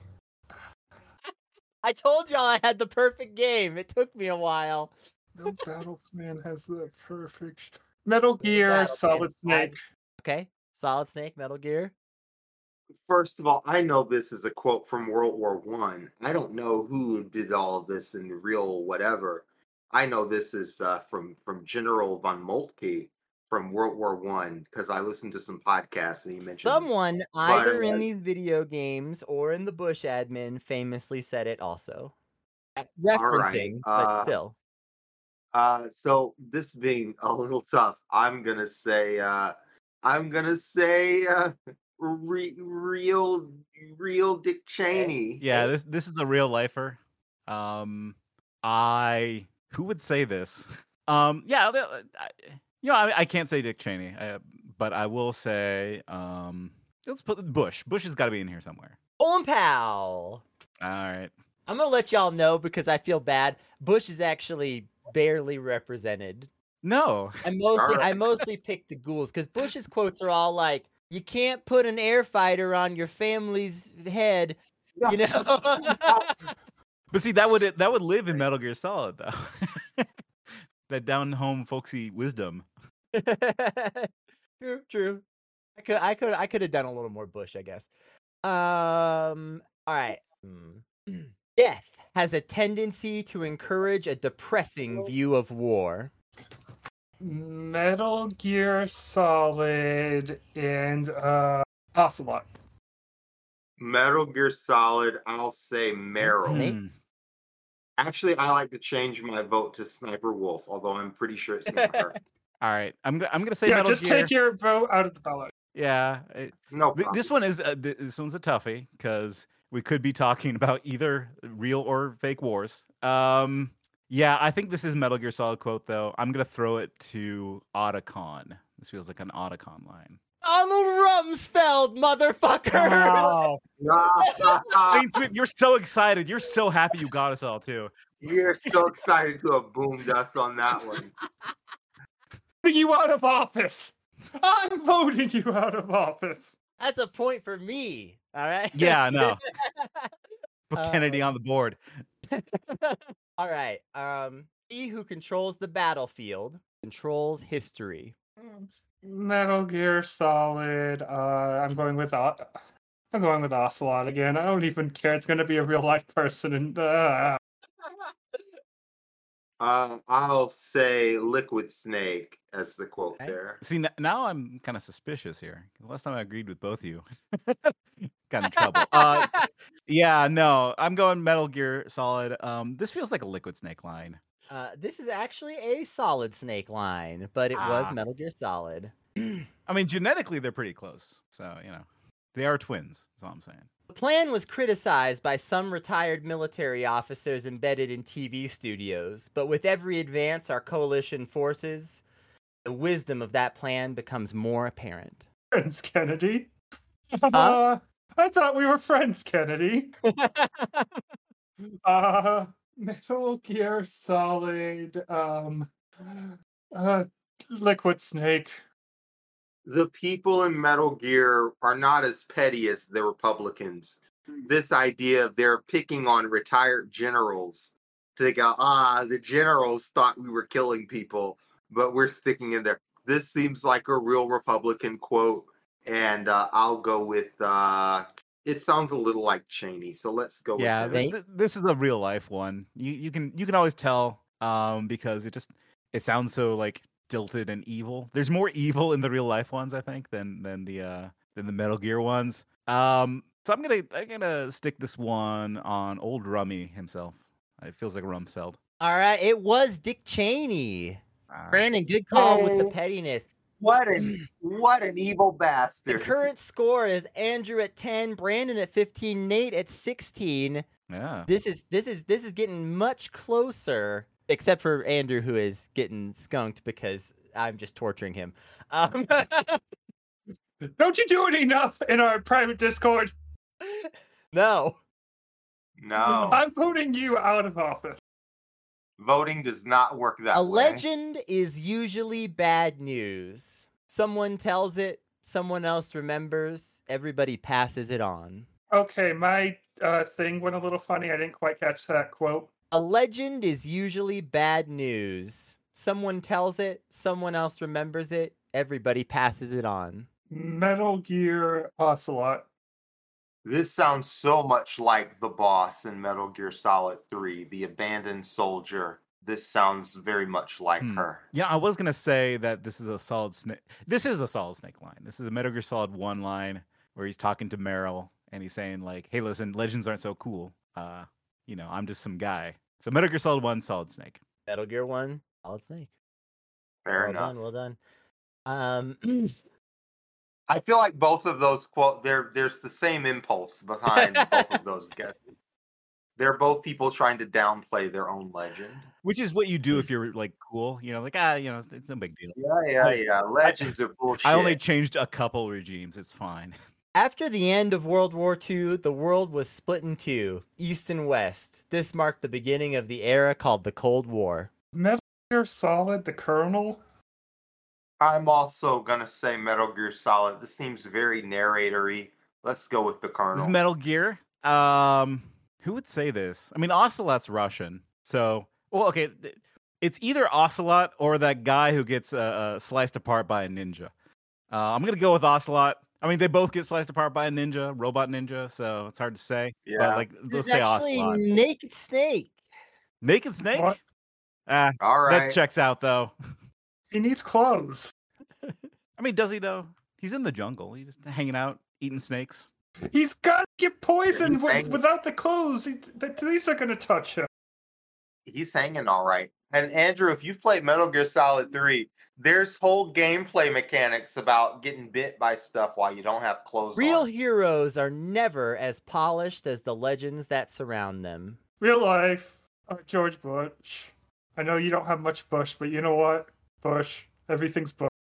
I told y'all I had the perfect game. It took me a while. No battle plan has the perfect. Metal Gear, battle Solid plan. Snake. Okay, Solid Snake, Metal Gear. First of all, I know this is a quote from World War One. I. I don't know who did all of this in real whatever. I know this is uh, from from General von Moltke from World War One because I listened to some podcasts and he mentioned Someone this. either But, uh, in these video games or in the Bush admin famously said it also. Referencing, All right, but uh, still. Uh, so this being a little tough, I'm gonna say, uh, I'm gonna say, uh, re- real, real Dick Cheney. Yeah, this this is a real lifer. Um, I who would say this? Um, yeah, the- I, you know, I, I can't say Dick Cheney, uh, but I will say, um, let's put Bush. Bush has got to be in here somewhere. Colin Powell. All right. I'm gonna let y'all know because I feel bad. Bush is actually barely represented. No. I mostly Alright. I mostly picked the ghouls because Bush's quotes are all like, "You can't put an air fighter on your family's head," you know. But see, that would that would live in Metal Gear Solid though. That down home folksy wisdom. True, true. I could I could I could have done a little more Bush, I guess. Um. All right. Hmm. Death has a tendency to encourage a depressing view of war. Metal Gear Solid and uh, Ocelot. Metal Gear Solid, I'll say Meryl. Hmm. Actually, I like to change my vote to Sniper Wolf, although I'm pretty sure it's not her. All right, I'm go- I'm gonna say Yeah, Metal just Gear. take your vote out of the ballot. Yeah, it- No th- problem. this one is uh, th- this one's a toughie because we could be talking about either real or fake wars. Um, yeah, I think this is Metal Gear Solid quote though. I'm gonna throw it to Otacon. This feels like an Otacon line. Donald Rumsfeld, motherfuckers! I mean, Twit, you're so excited. You're so happy you got us all too. You're so excited to have boomed us on that one. Voting you out of office. I'm voting you out of office. That's a point for me. All right. Yeah, I know. Put Uh, Kennedy on the board. All right. Um, he who controls the battlefield controls history. Metal Gear Solid. Uh, I'm going with O- I'm going with Ocelot again. I don't even care. It's going to be a real life person, and uh, Uh, I'll say Liquid Snake as the quote Okay. there. See, n- now I'm kind of suspicious here. Last time I agreed with both of you. Got in trouble. Uh, yeah, no, I'm going Metal Gear Solid. Um, this feels like a Liquid Snake line. Uh, this is actually a Solid Snake line, but it was Ah. Metal Gear Solid. I mean, genetically they're pretty close, so you know, they are twins. That's all I'm saying. The plan was criticized by some retired military officers embedded in T V studios, but with every advance our coalition forces, the wisdom of that plan becomes more apparent. friends, Kennedy. Uh, I thought we were friends, Kennedy. Uh, Metal Gear Solid. Um, uh, Liquid Snake. The people in Metal Gear are not as petty as the Republicans. This idea of they're picking on retired generals to go, ah, the generals thought we were killing people, but we're sticking in there. This seems like a real Republican quote, and uh, I'll go with, uh, it sounds a little like Cheney, so let's go Yeah, with that. th- th- this is a real life one. You you can you can always tell um, because it just it sounds so like stilted and evil. There's more evil in the real life ones, I think, than than the uh, than the Metal Gear ones. Um, so I'm gonna I'm gonna stick this one on old Rummy himself. It feels like Rumsfeld. All right, it was Dick Cheney. All right. Brandon, good call with the Hey. pettiness. What an what an evil The bastard! current score is Andrew at ten, Brandon at fifteen, Nate at sixteen. Yeah. This is this is this is getting much closer, except for Andrew, who is getting skunked because I'm just torturing him. Um, Don't you do it enough in our private Discord? no. No. I'm voting you out of office. Voting does not work that A way. legend is usually bad news. Someone tells it, someone else remembers, everybody passes it on. Okay, my uh, thing went a little funny. I didn't quite catch that quote. A legend is usually bad news. Someone tells it, someone else remembers it, everybody passes it on. Metal Gear Ocelot. This sounds so much like the boss in Metal Gear Solid three, the abandoned soldier. This sounds very much like Hmm. her. Yeah, I was gonna say that this is a Solid Snake. This is a Solid Snake line. This is a Metal Gear Solid one line where he's talking to Meryl and he's saying like, "Hey, listen, legends aren't so cool. Uh, you know, I'm just some guy." So Metal Gear Solid one, Solid Snake. Metal Gear one, Solid Snake. Fair well enough. done, well done. Um, I feel like both of those quote there. There's the same impulse behind both of those guesses. They're both people trying to downplay their own legend. Which is what you do if you're like cool, you know, like ah, you know, it's, it's no big deal. Yeah, yeah, I- yeah. Legends are bullshit. I only changed a couple regimes. It's fine. After the end of World War Two, the world was split in two, East and West. This marked the beginning of the era called the Cold War. Metal Gear Solid, the Colonel. I'm also gonna say Metal Gear Solid. This seems very narratory. Let's go with the This Colonel. is Metal Gear. Um, who would say this? I mean, Ocelot's Russian, so well, okay. th- It's either Ocelot or that guy who gets uh, uh, sliced apart by a ninja. Uh, I'm gonna go with Ocelot. I mean, they both get sliced apart by a ninja, robot ninja, so it's hard to say. Yeah. But like, This let's is say actually Ocelot. Naked Snake. Naked Snake. What? Ah, All that right. checks out though. He needs clothes. I mean, does he though? He's in the jungle. He's just hanging out, eating snakes. He's got to get poisoned He's with, hanging. without the clothes. He, the thieves are going to touch him. He's hanging all right. And Andrew, if you've played Metal Gear Solid three, there's whole gameplay mechanics about getting bit by stuff while you don't have clothes Real on. heroes are never as polished as the legends that surround them. Real life, uh, George Bush. I know you don't have much Bush, but you know what? Bush. Everything's Bush.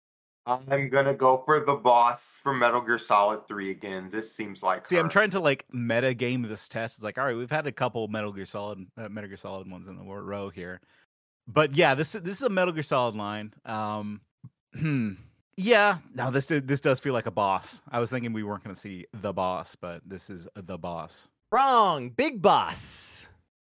I'm gonna go for the boss for Metal Gear Solid three again. This seems like See, her. I'm trying to like meta game this test. It's like, all right, we've had a couple Metal Gear Solid, uh, Metal Gear Solid ones in the row here, but yeah, this this is a Metal Gear Solid line. Um, hmm, yeah, no, this is, this does feel like a boss. I was thinking we weren't going to see the boss, but this is the boss. Wrong, Big Boss.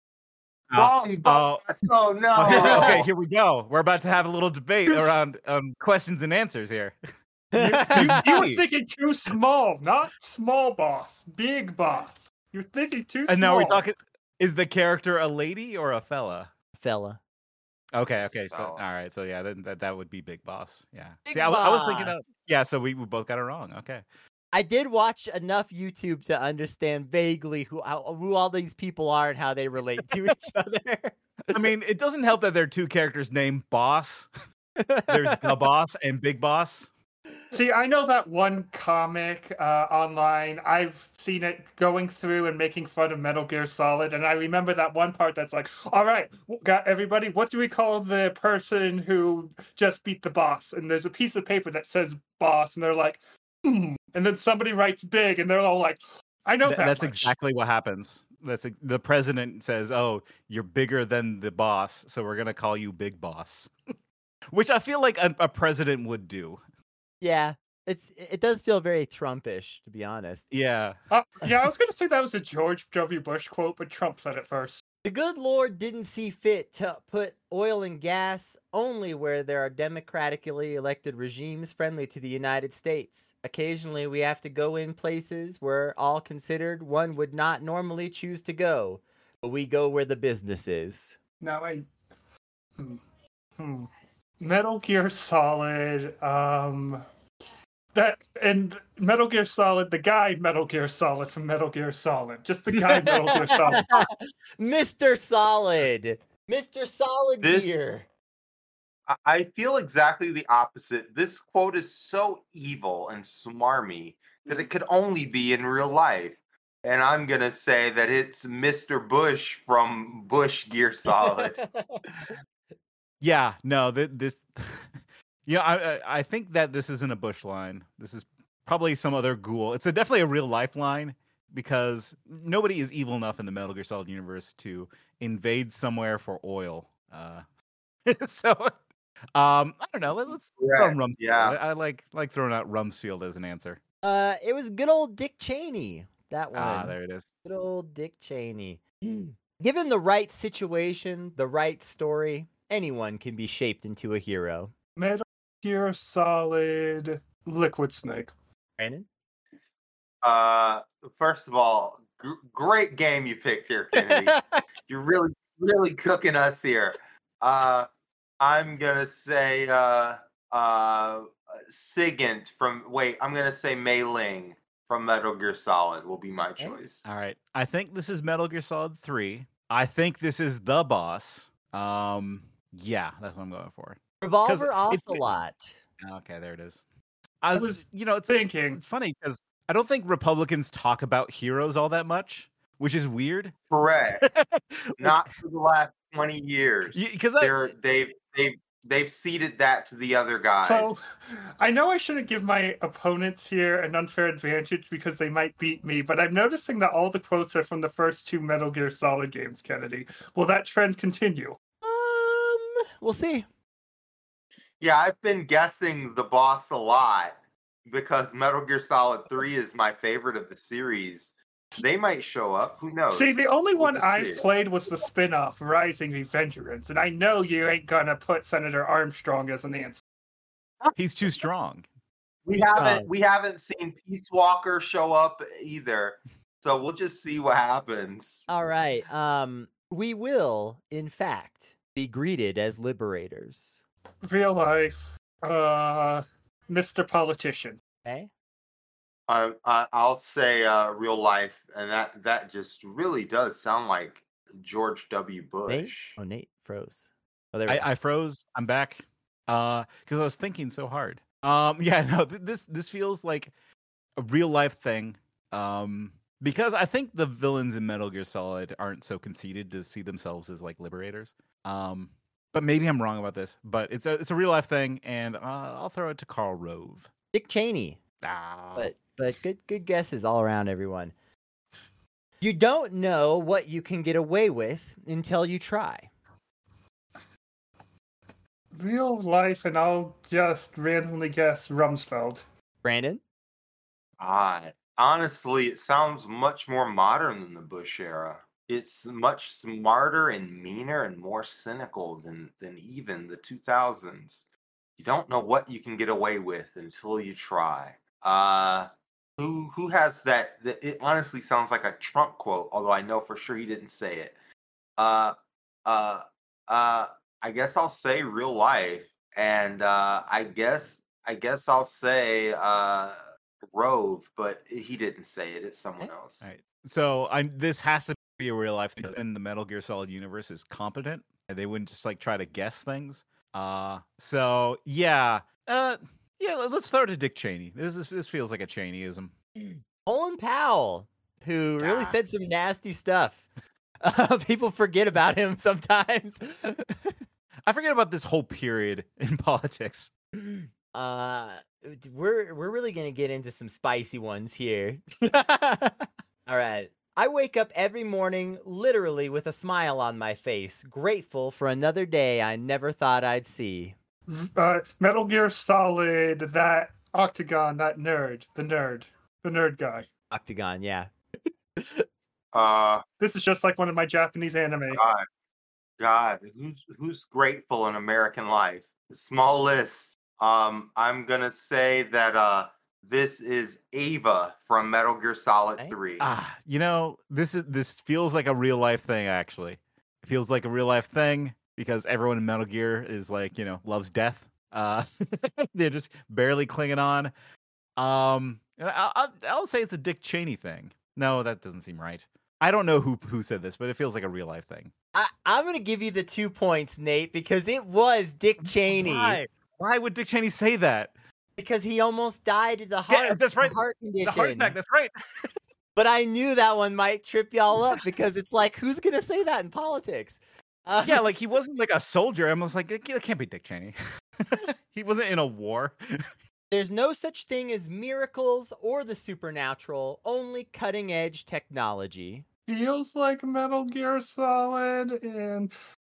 Wrong, boss. Oh no. Okay, okay, here we go. We're about to have a little debate You're s- around um, questions and answers here. You, you were thinking too small, not small boss, big boss. You're thinking too And small. now we're talking. Is the character a lady or a fella? Fella. Okay, It's a okay, so fella. all right, so yeah, then that, that would be Big Boss. Yeah. Big See, I, wa- I was thinking of Boss. yeah, so we, we both got it wrong. Okay. I did watch enough YouTube to understand vaguely who how, who all these people are and how they relate to each other. I mean, it doesn't help that there are two characters named Boss. There's the Boss and Big Boss. See, I know that one comic uh, online. I've seen it going through and making fun of Metal Gear Solid, and I remember that one part that's like, "All right, w- got everybody. What do we call the person who just beat the boss?" And there's a piece of paper that says "boss," and they're like, "Hmm." And then somebody writes "big," and they're all like, "I know Th- that." that's much." exactly what happens. That's ex- the president says, "Oh, you're bigger than the boss, so we're gonna call you Big Boss," which I feel like a, a president would do. Yeah, it's it does feel very Trumpish, to be honest. Yeah. Uh, yeah, I was gonna say that was a George W. Bush quote, but Trump said it first. The good Lord didn't see fit to put oil and gas only where there are democratically elected regimes friendly to the United States. Occasionally, we have to go in places where, all considered, one would not normally choose to go, but we go where the business is. Now I. Hmm. Hmm. Metal Gear Solid. Um. That and Metal Gear Solid, the guy Metal Gear Solid from Metal Gear Solid, just the guy Metal Gear Solid. Mister Solid, Mister Solid This- Gear. I- I feel exactly the opposite. This quote is so evil and smarmy that it could only be in real life. And I'm gonna say that it's Mister Bush from Bush Gear Solid. Yeah, no, th- this. Yeah, I I- I think that this isn't a Bush line. This is probably some other ghoul. It's a, definitely a real life line, because nobody is evil enough in the Metal Gear Solid universe to invade somewhere for oil. Uh, so, um, I don't know. Let, let's Right, throw Rumsfeld. yeah. I, I like like throwing out Rumsfeld as an answer. Uh, it was good old Dick Cheney. That one. Ah, there it is. Good old Dick Cheney. Given the right situation, the right story, anyone can be shaped into a hero. Metal Gear Solid Liquid Snake. Brandon? Uh, first of all, g- great game you picked here, Kennedy. You're really, really cooking us here. Uh, I'm gonna say uh, uh, Sigint from. Wait, I'm gonna say Mei Ling from Metal Gear Solid will be my choice. All right. I think this is Metal Gear Solid three. I think this is the boss. Um, yeah, that's what I'm going for. Revolver it's- Ocelot. Okay, there it is. I was, was you know, it's Thinking. it's funny because I don't think Republicans talk about heroes all that much, which is weird. Correct. Not for the last twenty years. Because They're they've they've they've ceded that to the other guys. So, I know I shouldn't give my opponents here an unfair advantage because they might beat me, but I'm noticing that all the quotes are from the first two Metal Gear Solid games, Kennedy. Will that trend continue? Um, we'll see. Yeah, I've been guessing the boss a lot because Metal Gear Solid three is my favorite of the series. They might show up. Who knows? See, the only We'll one just I've see. played was the spin-off, Rising Revengeance, and I know you ain't gonna put Senator Armstrong as an answer. He's too strong. We haven't we haven't seen Peace Walker show up either. So we'll just see what happens. All right. Um, we will, in fact, be greeted as liberators. Real life, uh, Mister Politician. Okay. I, I I'll say uh, real life, and that that just really does sound like George W. Nate? Bush. Oh, Nate froze. Oh, there we I, go. I froze. I'm back. Uh, because I was thinking so hard. Um, yeah, no, th- this this feels like a real life thing. Um, because I think the villains in Metal Gear Solid aren't so conceited to see themselves as like liberators. Um, but maybe I'm wrong about this. But it's a it's a real life thing, and uh, I'll throw it to Karl Rove. Dick Cheney. Ah, But but good good guesses all around, everyone. You don't know what you can get away with until you try. Real life, and I'll just randomly guess Rumsfeld. Brandon? God, honestly, it sounds much more modern than the Bush era. It's much smarter and meaner and more cynical than than even the two thousands. You don't know what you can get away with until you try. Uh, who who has that? that it honestly sounds like a Trump quote, although I know for sure he didn't say it. Uh, uh, uh. I guess I'll say real life, and uh, I guess I guess I'll say uh, Rove, but he didn't say it. It's someone else. All right. So I this has to be a real life thing. And the Metal Gear Solid universe is competent, and they wouldn't just like try to guess things. Uh, so yeah, uh, yeah. Let's throw it to Dick Cheney. This is this feels like a Cheneyism. Colin Powell, who really Ah. said some nasty stuff. Uh, people forget about him sometimes. I forget about this whole period in politics. Uh, we're we're really gonna get into some spicy ones here. All right. I wake up every morning literally with a smile on my face, grateful for another day I never thought I'd see. Uh, Metal Gear Solid, that Octagon, that nerd, the nerd, the nerd guy. Octagon, yeah. Uh, This is just like one of my Japanese anime. God, God, who's who's grateful in American life? Small list. Um, I'm gonna say that uh, this is Ava from Metal Gear Solid Okay. three. Ah, you know, this is this feels like a real life thing. Actually, it feels like a real life thing because everyone in Metal Gear is like, you know, loves death. Uh, they're just barely clinging on. Um, and I, I, I'll say it's a Dick Cheney thing. No, that doesn't seem right. I don't know who who said this, but it feels like a real life thing. I, I'm gonna give you the two points, Nate, because it was Dick Cheney. Why? Why would Dick Cheney say that? Because he almost died of the heart, Yeah, that's right. heart condition. The heart attack. That's right. But I knew that one might trip y'all up because it's like, who's gonna say that in politics? Uh, Yeah, like he wasn't like a soldier. I was like, it can't be Dick Cheney. He wasn't in a war. There's no such thing as miracles or the supernatural, only cutting-edge technology. Feels like Metal Gear Solid and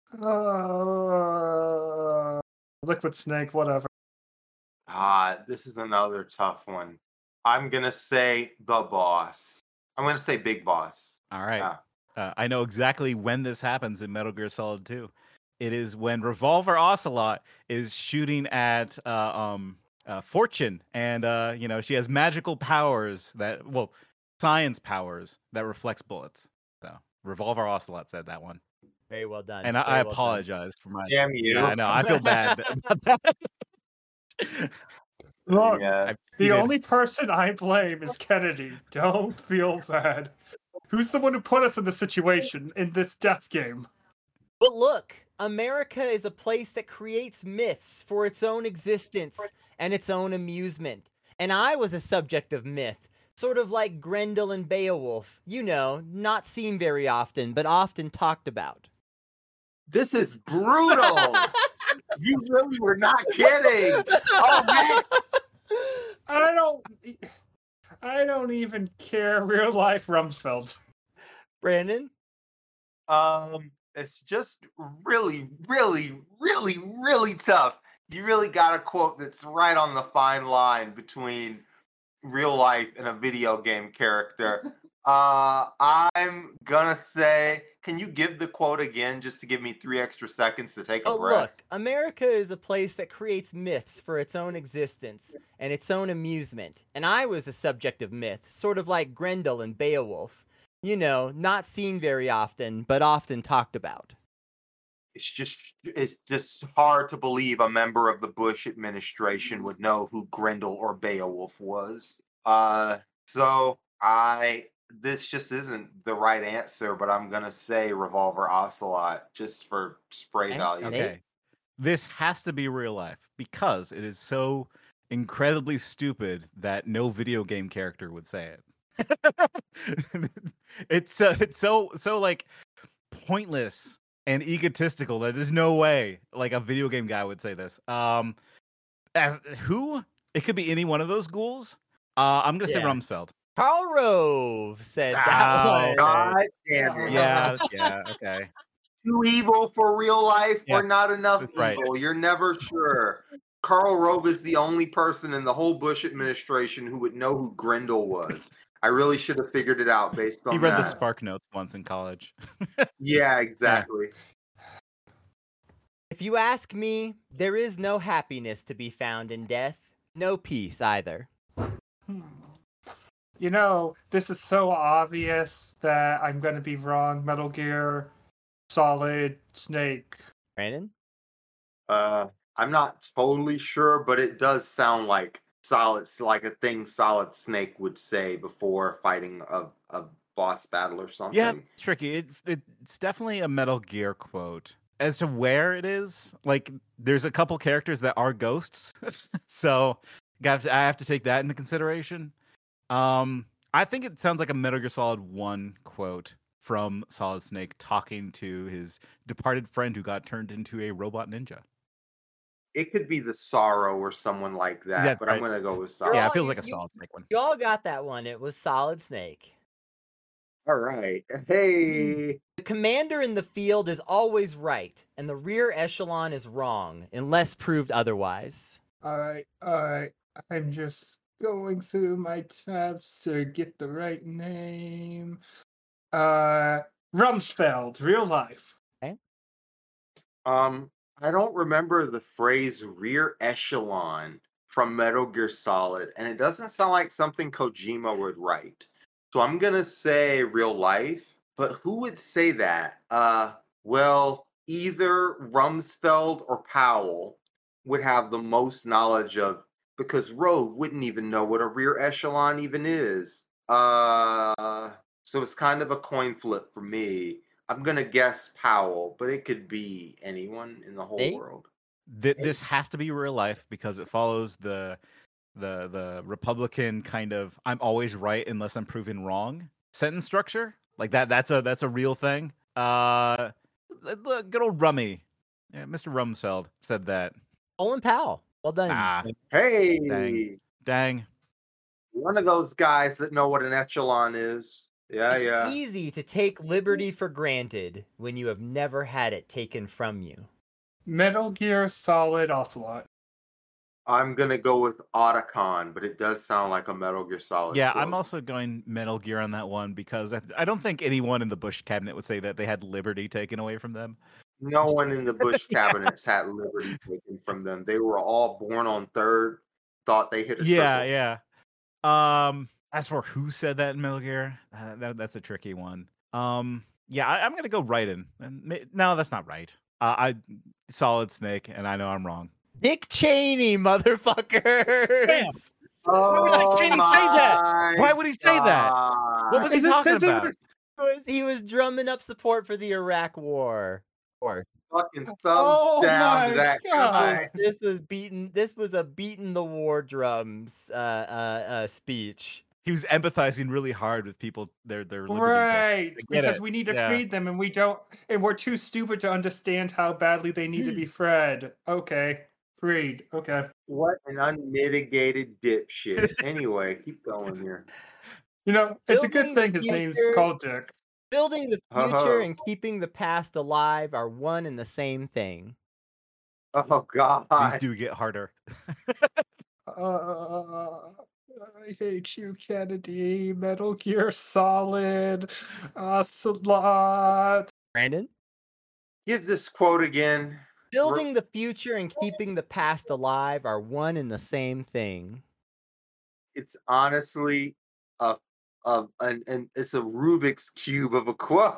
uh, Liquid Snake, whatever. Ah, this is another tough one. I'm gonna say the boss. I'm gonna say Big Boss. All right. Yeah. Uh, I know exactly when this happens in Metal Gear Solid two. It is when Revolver Ocelot is shooting at uh, um, uh, Fortune, and uh, you know she has magical powers that, well, science powers that reflects bullets. So Revolver Ocelot said that one, Very well done. and I, Very I well apologize for my. Damn you. Yeah, I know. I feel bad about that. Look, Yeah. I the cheated. only person I blame is Kennedy. Don't feel bad. Who's the one who put us in this situation, in this death game? But look, America is a place that creates myths for its own existence and its own amusement. And I was a subject of myth, sort of like Grendel and Beowulf. You know, not seen very often, but often talked about. This is brutal. You really were not kidding. Oh man. I don't. I don't even care. Real life Rumsfeld. Brandon? Um, it's just really, really, really, really tough. You really got a quote that's right on the fine line between real life and a video game character. Uh, I'm gonna say, can you give the quote again just to give me three extra seconds to take a Oh, breath? look, America is a place that creates myths for its own existence and its own amusement. And I was a subject of myth, sort of like Grendel and Beowulf. You know, not seen very often, but often talked about. It's just it's just hard to believe a member of the Bush administration would know who Grendel or Beowulf was. Uh, so I this just isn't the right answer, but I'm gonna say Revolver Ocelot just for spray Okay, value. Nate? Okay. This has to be real life because it is so incredibly stupid that no video game character would say it. it's uh, it's so so like pointless and egotistical that there's no way like a video game guy would say this. Um, as who? It could be any one of those ghouls. Uh, I'm gonna say Yeah. Rumsfeld. Carl Rove said that Oh, one. God damn it. Yeah, yeah, okay. Too evil for real life Yeah, or not enough that's right. evil. You're never sure. Karl Rove is the only person in the whole Bush administration who would know who Grendel was. I really should have figured it out based on He read that. the Spark Notes once in college. Yeah, exactly. If you ask me, there is no happiness to be found in death. No peace either. Hmm. You know, this is so obvious that I'm going to be wrong. Metal Gear Solid Snake. Brandon? Uh, I'm not totally sure, but it does sound like solid, like a thing Solid Snake would say before fighting a, a boss battle or something. Yeah, it's tricky. It, it, it's definitely a Metal Gear quote. As to where it is, like, there's a couple characters that are ghosts, so got to, I have to take that into consideration. Um, I think it sounds like a Metal Gear Solid one quote from Solid Snake talking to his departed friend who got turned into a robot ninja. It could be the Sorrow or someone like that, Yeah, but I'm right. gonna go with Sorrow. Yeah, Oh, it feels you- like a you- Solid Snake one. You all got that one. It was Solid Snake. All right. Hey. The commander in the field is always right, and the rear echelon is wrong, unless proved otherwise. All right, all right. I'm just going through my tabs to get the right name. Uh, Rumsfeld, real life. Um, I don't remember the phrase rear echelon from Metal Gear Solid, and it doesn't sound like something Kojima would write. So I'm gonna say real life, but who would say that? Uh, well, either Rumsfeld or Powell would have the most knowledge of, because Rogue wouldn't even know what a rear echelon even is. Uh, so it's kind of a coin flip for me. I'm gonna guess Powell, but it could be anyone in the whole Nate? world. Th- this has to be real life because it follows the the the Republican kind of "I'm always right unless I'm proven wrong" sentence structure. Like that. That's a that's a real thing. Uh, the- the good old Rummy, yeah, Mister Rumsfeld said that. Colin Powell. Well done. Ah, Hey, dang, dang. one of those guys that know what an echelon is. Yeah, It's yeah. easy to take liberty for granted when you have never had it taken from you. Metal Gear Solid Ocelot. I'm gonna go with Otacon, but it does sound like a Metal Gear Solid. Yeah, quote. I'm also going Metal Gear on that one because I, I don't think anyone in the Bush cabinet would say that they had liberty taken away from them. No one in the Bush cabinets had liberty taken from them. They were all born on third, thought they hit a Yeah, triple. yeah. Um, as for who said that in Metal Gear, uh, that, that's a tricky one. Um, yeah, I, I'm gonna go Raiden. And ma- no, that's not right. Uh, I Solid Snake, and I know I'm wrong. Dick Cheney, motherfuckers! Damn. Oh, Why would Cheney say that? my Why would he say that? What was he Is it- talking is it- about? He was, he was drumming up support for the Iraq War. Of course. Fucking thumbs Oh down my to that This God. was, this was beaten. This was a beaten the war drums uh, uh, uh, speech. He was empathizing really hard with people. Their their liberty. Right, I get because it. we need to Yeah. feed them, and we don't, and we're too stupid to understand how badly they need to be fed. Okay, freed. Okay, What an unmitigated dipshit. Anyway, keep going here. you know it's a good Building the thing his name's future. called Dick. Building the Ho, ho. future and keeping the past alive are one and the same thing. Oh God. These do get harder. Uh, I hate you, Kennedy. Metal Gear Solid, Ocelot. Brandon? Give this quote again. Building the future and keeping the past alive are one and the same thing. It's honestly a a an, an it's a Rubik's cube of a quote.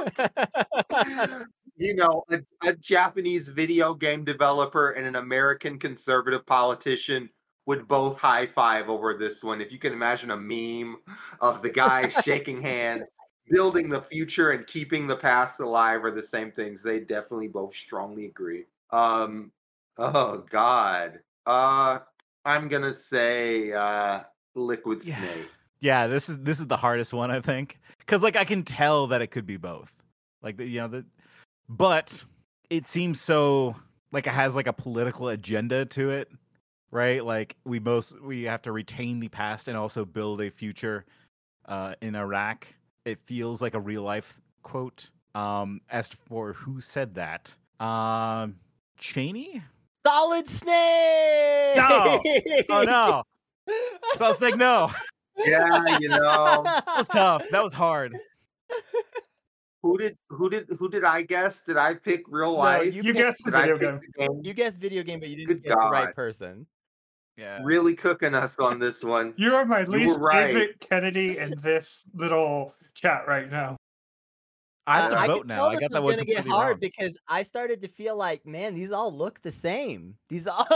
You know, a, a Japanese video game developer and an American conservative politician would both high five over this one. If you can imagine a meme of the guys shaking hands, building the future and keeping the past alive are the same things. They definitely both strongly agree. Um, oh God. Uh, I'm gonna say uh, Liquid Yeah. Snake. Yeah, this is this is the hardest one, I think, because like I can tell that it could be both. Like the, you know the, but it seems so like it has like a political agenda to it, right? Like we most we have to retain the past and also build a future uh, in Iraq. It feels like a real life quote. Um, as for who said that, um, Cheney? Solid Snake! No! Oh no! Solid Snake, no. Yeah, you know. That was tough. That was hard. Who did who did who did I guess? Did I pick real No, life? you You picked- guessed the Did I video pick game. the game? You guessed video game, but you didn't Good guess the right God. person. Yeah. Really cooking us on this one. You are my You least were right. favorite Kennedy in this little chat right now. I have Uh, to I vote could now. tell I this got that was one gonna get completely hard wrong. because I started to feel like, man, these all look the same. These all.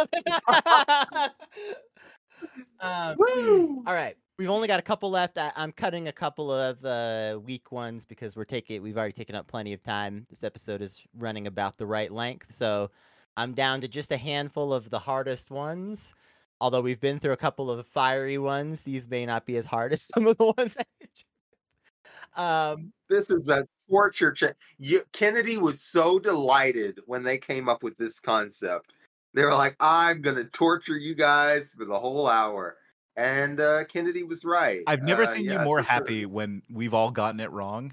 um, Woo! all right, we've only got a couple left. I, I'm cutting a couple of uh, weak ones because we're taking. We've already taken up plenty of time. This episode is running about the right length, so I'm down to just a handful of the hardest ones. Although we've been through a couple of fiery ones, these may not be as hard as some of the ones. I um. This is a torture check. You, Kennedy was so delighted when they came up with this concept. They were like, "I'm gonna torture you guys for the whole hour," and uh, Kennedy was right. I've never Uh, seen you yeah, more for sure. happy when we've all gotten it wrong.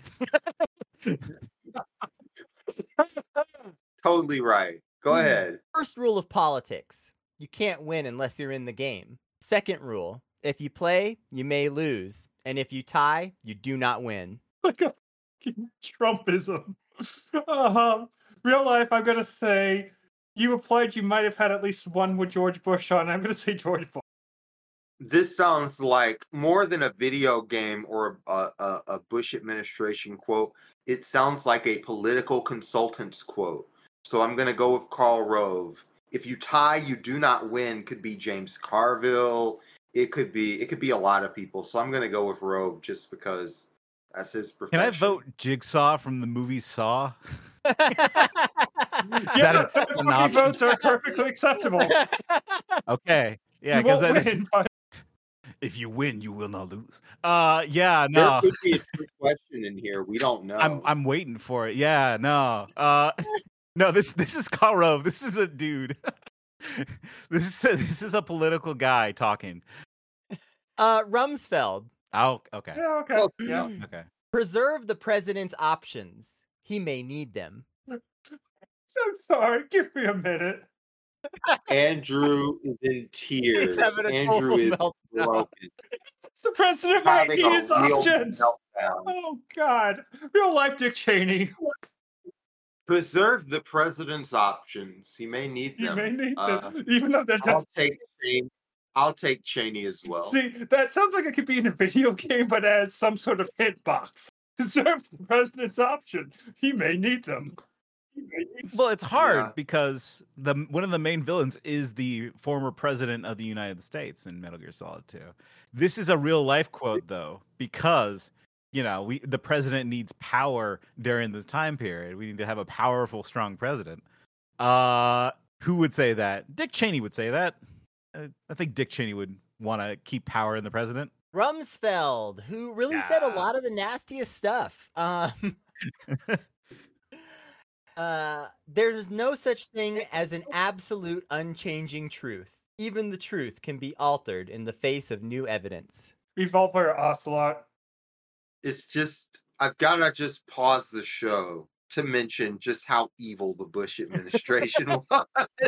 Totally right. Go Hmm. ahead. First rule of politics: you can't win unless you're in the game. Second rule: if you play, you may lose, and if you tie, you do not win. Like a fucking Trumpism. Um, real life, I'm gonna say you applied. You might have had at least one with George Bush on. I'm gonna say George Bush. This sounds like more than a video game or a, a, a Bush administration quote. It sounds like a political consultant's quote. So I'm going to go with Karl Rove. If you tie, you do not win. Could be James Carville. It could be it could be a lot of people. So I'm going to go with Rove just because that's his profession. Can I vote Jigsaw from the movie Saw? Yeah, that third an party option? votes are perfectly acceptable. Okay. Yeah, you because won't win, but if you win, you will not lose. Uh, yeah, There no, could be a trick question in here. We don't know. I'm I'm waiting for it. Yeah, no, uh, no. This this is Karl Rove. This is a dude. This is a, this is a political guy talking. Uh, Rumsfeld. Oh, okay. Yeah, okay. Well, Yeah. Okay. Preserve the president's options. He may need them. So sorry. Give me a minute. Andrew is in tears. having a Andrew total is meltdown. broken. The president might Having need a his real options. meltdown. Oh God. Real life Dick Cheney. Preserve the president's options. He may need You them. may need Uh, them. Even though that I'll does take Cheney. I'll take Cheney as well. see that sounds like it could be in a video game, but as some sort of hit box. Preserve the president's option. He may need them. He may need Well, it's hard Yeah. because the one of the main villains is the former president of the United States in Metal Gear Solid two. This is a real life quote though, because you know, we the president needs power during this time period. We need to have a powerful, strong president. Uh, who would say that? Dick Cheney would say that. Uh, I think Dick Cheney would want to keep power in the president. Rumsfeld, who really said a Yeah. lot of the nastiest stuff. Um, uh, there's no such thing as an absolute unchanging truth. Even the truth can be altered in the face of new evidence. Revolver Ocelot. It's just I've got to just pause the show to mention just how evil the Bush administration was.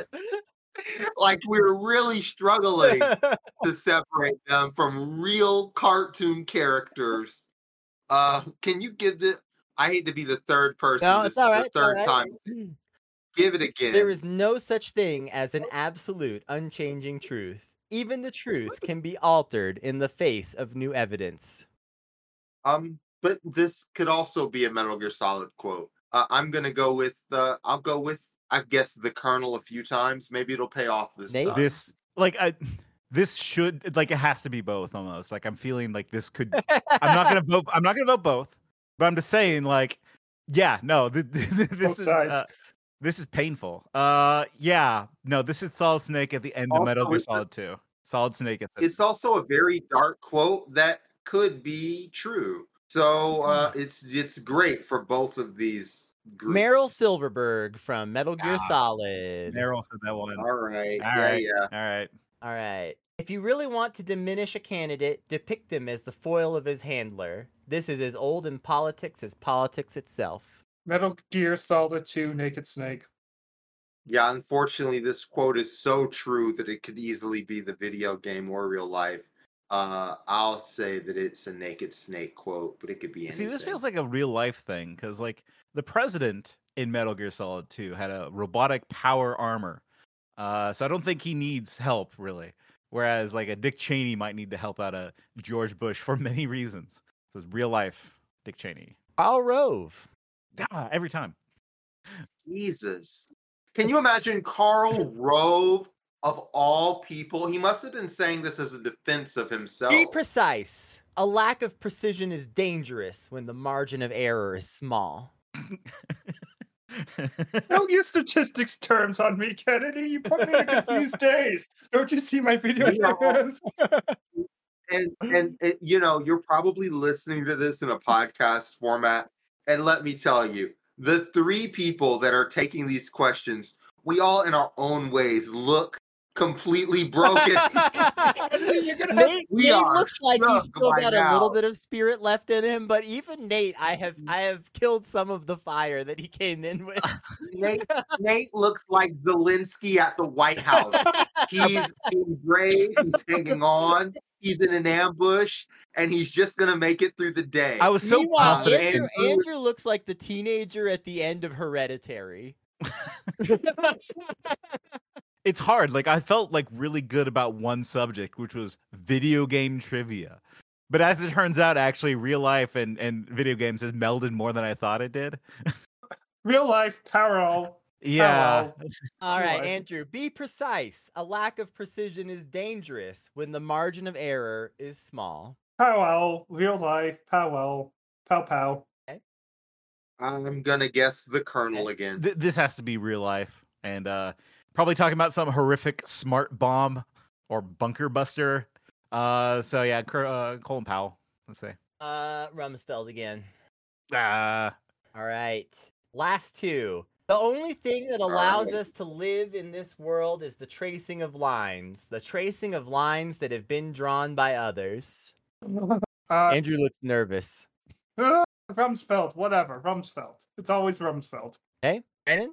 Like we were really struggling to separate them from real cartoon characters. Uh, can you give the? I hate to be the third person. No, this it's all right. is the it's all third right. time. Give it again. There is no such thing as an absolute unchanging truth. Even the truth can be altered in the face of new evidence. Um, but this could also be a Metal Gear Solid quote. Uh, I'm gonna go with. Uh, I'll go with. I've guessed the Colonel a few times. Maybe it'll pay off this Nate? time. This like I this should like it has to be both almost. Like I'm feeling like this could I'm not gonna vote I'm not gonna vote both, but I'm just saying like yeah, no, th- th- this Both is sides. uh, this is painful. Uh yeah, no, this is Solid Snake at the end of Metal Also, Gear it's a- Solid two. Solid Snake at the It's also a very dark quote that could be true. So uh, it's it's great for both of these groups. Meryl Silverberg from Metal Gear Ah, Solid. Meryl said that one. All right. All yeah, right. yeah. All right. All right. If you really want to diminish a candidate, depict him as the foil of his handler. This is as old in politics as politics itself. Metal Gear Solid two Naked Snake. Yeah, unfortunately, this quote is so true that it could easily be the video game or real life. Uh, I'll say that it's a Naked Snake quote, but it could be anything. See, this feels like a real life thing because, like, the president in Metal Gear Solid two had a robotic power armor, uh, so I don't think he needs help really. Whereas, like, a Dick Cheney might need to help out a George Bush for many reasons. This is real life Dick Cheney. Karl Rove. Ah, every time. Jesus. Can you imagine Karl Rove of all people? He must have been saying this as a defense of himself. Be precise. A lack of precision is dangerous when the margin of error is small. Don't use statistics terms on me, Kennedy. You put me in a confused daze. Don't you see my video Yeah. games? and, and and you know, you're probably listening to this in a podcast format. And let me tell you, the three people that are taking these questions, we all in our own ways look completely broken. Nate, We Nate are looks like he's shook still by got a little now. bit of spirit left in him, but even Nate, I have I have killed some of the fire that he came in with. Nate, Nate looks like Zelensky at the White House. He's being brave, he's hanging on, he's in an ambush, and he's just gonna make it through the day. I was so Meanwhile, confident. Andrew, Andrew- Andrew looks like the teenager at the end of Hereditary. It's hard. Like I felt like really good about one subject, which was video game trivia. But as it turns out, actually, real life and, and video games has melded more than I thought it did. Real life, Carol. Yeah. All right, Right. Andrew, be precise. A lack of precision is dangerous when the margin of error is small. Powell. Real life, Powell. Pow pow. I'm gonna guess the Colonel again. Th- this has to be real life. And uh, probably talking about some horrific smart bomb or bunker buster. Uh, so yeah, Cur- uh, Colin Powell, let's say. Uh, Rumsfeld again. Uh, All right. Last two. The only thing that All allows right. us to live in this world is the tracing of lines. The tracing of lines that have been drawn by others. Uh, Andrew looks nervous. uh, Rumsfeld, whatever. Rumsfeld. It's always Rumsfeld. Hey, Brandon?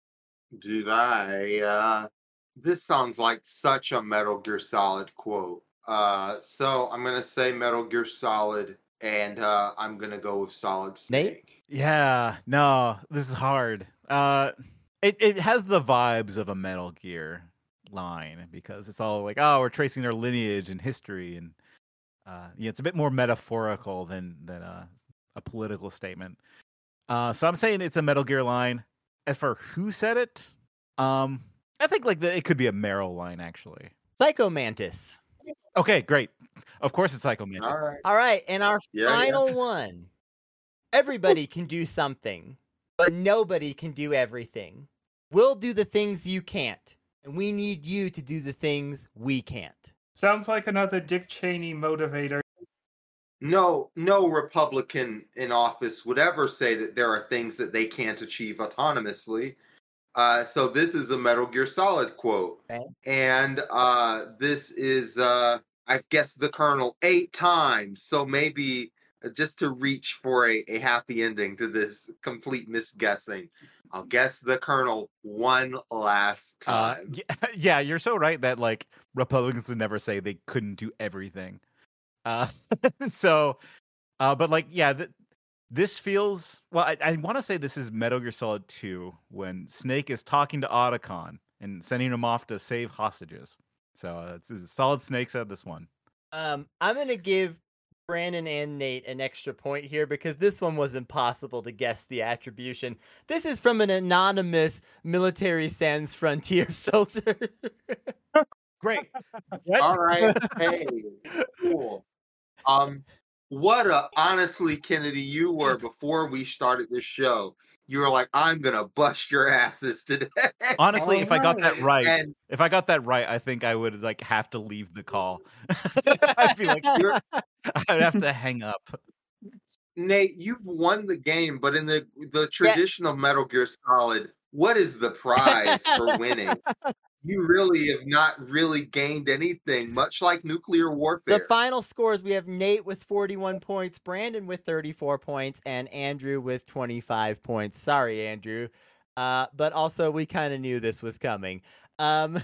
Dude, I uh this sounds like such a Metal Gear Solid quote. Uh so I'm gonna say Metal Gear Solid, and uh I'm gonna go with Solid Snake. Nate? Yeah, no, this is hard. Uh, it it has the vibes of a Metal Gear line because it's all like, oh, we're tracing our lineage and history, and uh, yeah, it's a bit more metaphorical than than a, a political statement. Uh, so I'm saying it's a Metal Gear line. As for who said it, um, I think like the, it could be a Meryl line actually. Psycho Mantis. Okay, great. Of course, it's Psycho Mantis. All right. All right, and our Yeah, final one. Everybody can do something, but nobody can do everything. We'll do the things you can't, and we need you to do the things we can't. Sounds like another Dick Cheney motivator. No, no Republican in office would ever say that there are things that they can't achieve autonomously. Uh, so this is a Metal Gear Solid quote. Okay. And uh, this is, uh, I've guessed the Colonel eight times. So maybe just to reach for a, a happy ending to this complete misguessing, I'll guess the Colonel one last Uh, time. yeah, yeah, you're so right that like Republicans would never say they couldn't do everything. Uh, so, uh, but like, yeah, th- this feels well. I, I want to say this is Metal Gear Solid two when Snake is talking to Otacon and sending him off to save hostages. So uh, it's, it's Solid Snake said this one. Um, I'm gonna give Brandon and Nate an extra point here because this one was impossible to guess the attribution. This is from an anonymous Military Sans Frontier soldier. Great. All right. Hey, cool. Um, what a honestly, Kennedy, you were before we started this show. You were like, I'm gonna bust your asses today. Honestly, if I got that right, And if I got that right, I think I would like have to leave the call. I'd be like, you're, I'd have to hang up. Nate, you've won the game, but in the the traditional Metal Gear Solid, what is the prize for winning? You really have not really gained anything, much like nuclear warfare. The final scores, we have Nate with forty-one points, Brandon with thirty-four points, and Andrew with twenty-five points. Sorry, Andrew. Uh, but also, we kind of knew this was coming. Um,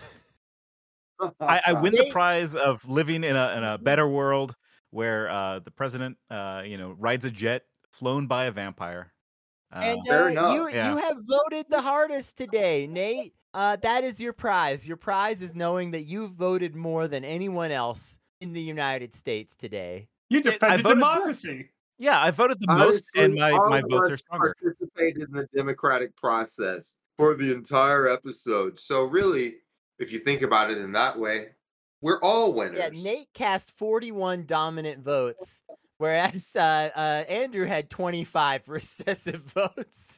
I, I win the Nate- prize of living in a in a better world where uh, the president, uh, you know, rides a jet flown by a vampire. Uh, and fair uh, enough, you yeah. you have voted the hardest today, Nate. Uh, that is your prize. Your prize is knowing that you voted more than anyone else in the United States today. You I defended voted- democracy. yeah, I voted the most, Honestly, and my, all my of votes us are stronger. participated in the democratic process for the entire episode. So really, if you think about it in that way, we're all winners. Yeah, Nate cast forty-one dominant votes, whereas uh, uh, Andrew had twenty-five recessive votes.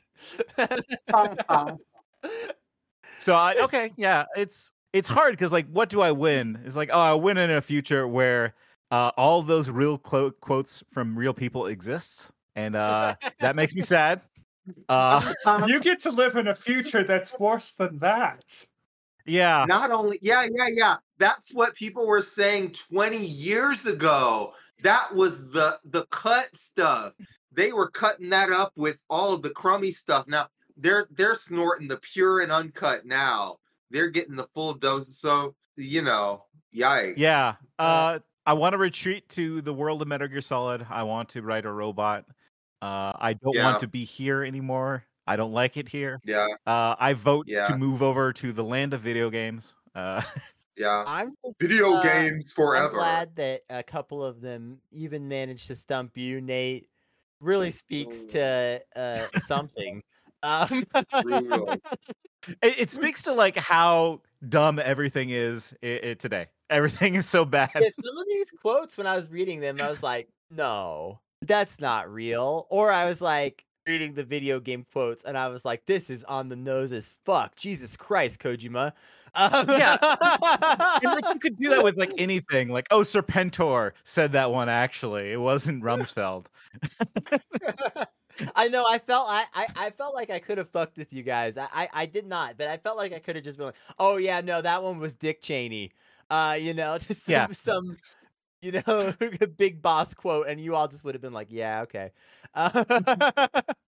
So I okay, yeah, it's it's hard because like, what do I win? It's like, oh, I win in a future where uh, all those real clo- quotes from real people exists, and uh, that makes me sad. Uh, You get to live in a future that's worse than that. yeah, Not only, yeah, yeah, yeah. That's what people were saying twenty years ago. That was the the cut stuff. They were cutting that up with all of the crummy stuff. Now they're they're snorting the pure and uncut now. They're getting the full dose. So, you know, yikes. yeah. Uh, I want to retreat to the world of Metal Gear Solid. I want to write a robot. Uh, I don't Yeah. want to be here anymore. I don't like it here. Yeah, Uh, I vote Yeah. to move over to the land of video games. Uh, yeah. I'm just, Video uh, games I'm forever. glad that a couple of them even managed to stump you, Nate. Really speaks to uh, something. Um, Brutal. it, it speaks to like how dumb everything is i i today. Everything is so bad. Yeah, some of these quotes, when I was reading them, I was like, no, that's not real. Or I was like, reading the video game quotes, and I was like, this is on the nose as fuck. Jesus Christ, Kojima. Um, Yeah. And like you could do that with like anything. Like, oh, Serpentor said that one actually. It wasn't Rumsfeld. I know. I felt I, I, I felt like I could have fucked with you guys. I, I, I did not, but I felt like I could have just been like, oh yeah, no, that one was Dick Cheney. Uh, you know, just some Yeah. some, you know, big boss quote, and you all just would have been like, yeah, okay. Uh,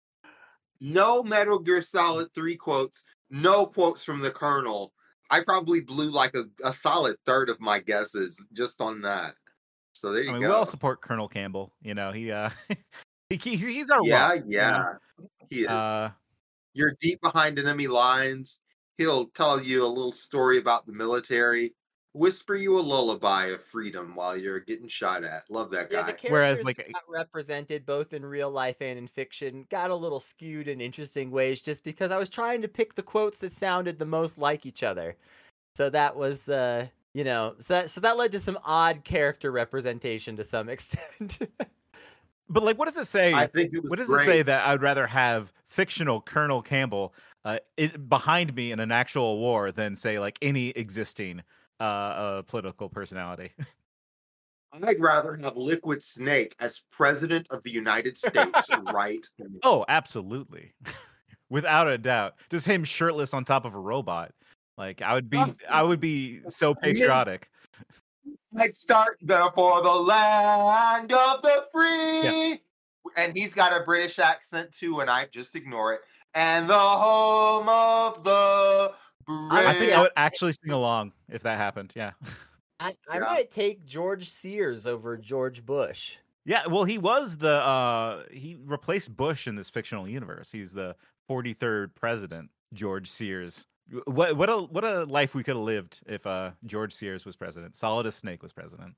No Metal Gear Solid three quotes. No quotes from the Colonel. I probably blew like a, a solid third of my guesses just on that. So there you I mean, go. we all support Colonel Campbell. You know, he uh, he, he he's our yeah, rock, yeah. You know? He is. Uh, You're deep behind enemy lines. He'll tell you a little story about the military. Whisper you a lullaby of freedom while you're getting shot at. Love that yeah, guy. the characters Whereas, like, that got represented both in real life and in fiction got a little skewed in interesting ways, just because I was trying to pick the quotes that sounded the most like each other. So that was, uh, you know, so that so that led to some odd character representation to some extent. but like, what does it say? I think it was What does great. it say that I'd rather have fictional Colonel Campbell uh, it, behind me in an actual war than say like any existing uh, uh political personality? I'd rather have Liquid Snake as president of the United States, right? Oh, absolutely, without a doubt. Just him shirtless on top of a robot. Like I would be, I would be so patriotic. I'd start there for the land of the free. Yeah. And he's got a British accent too, and I just ignore it. And the home of the brave. I think I would actually sing along if that happened. Yeah. I, I Yeah. might take George Sears over George Bush. Yeah, well, he was the uh he replaced Bush in this fictional universe. He's the forty-third president, George Sears. What what a what a life we could have lived if uh George Sears was president. Solidus Snake was president.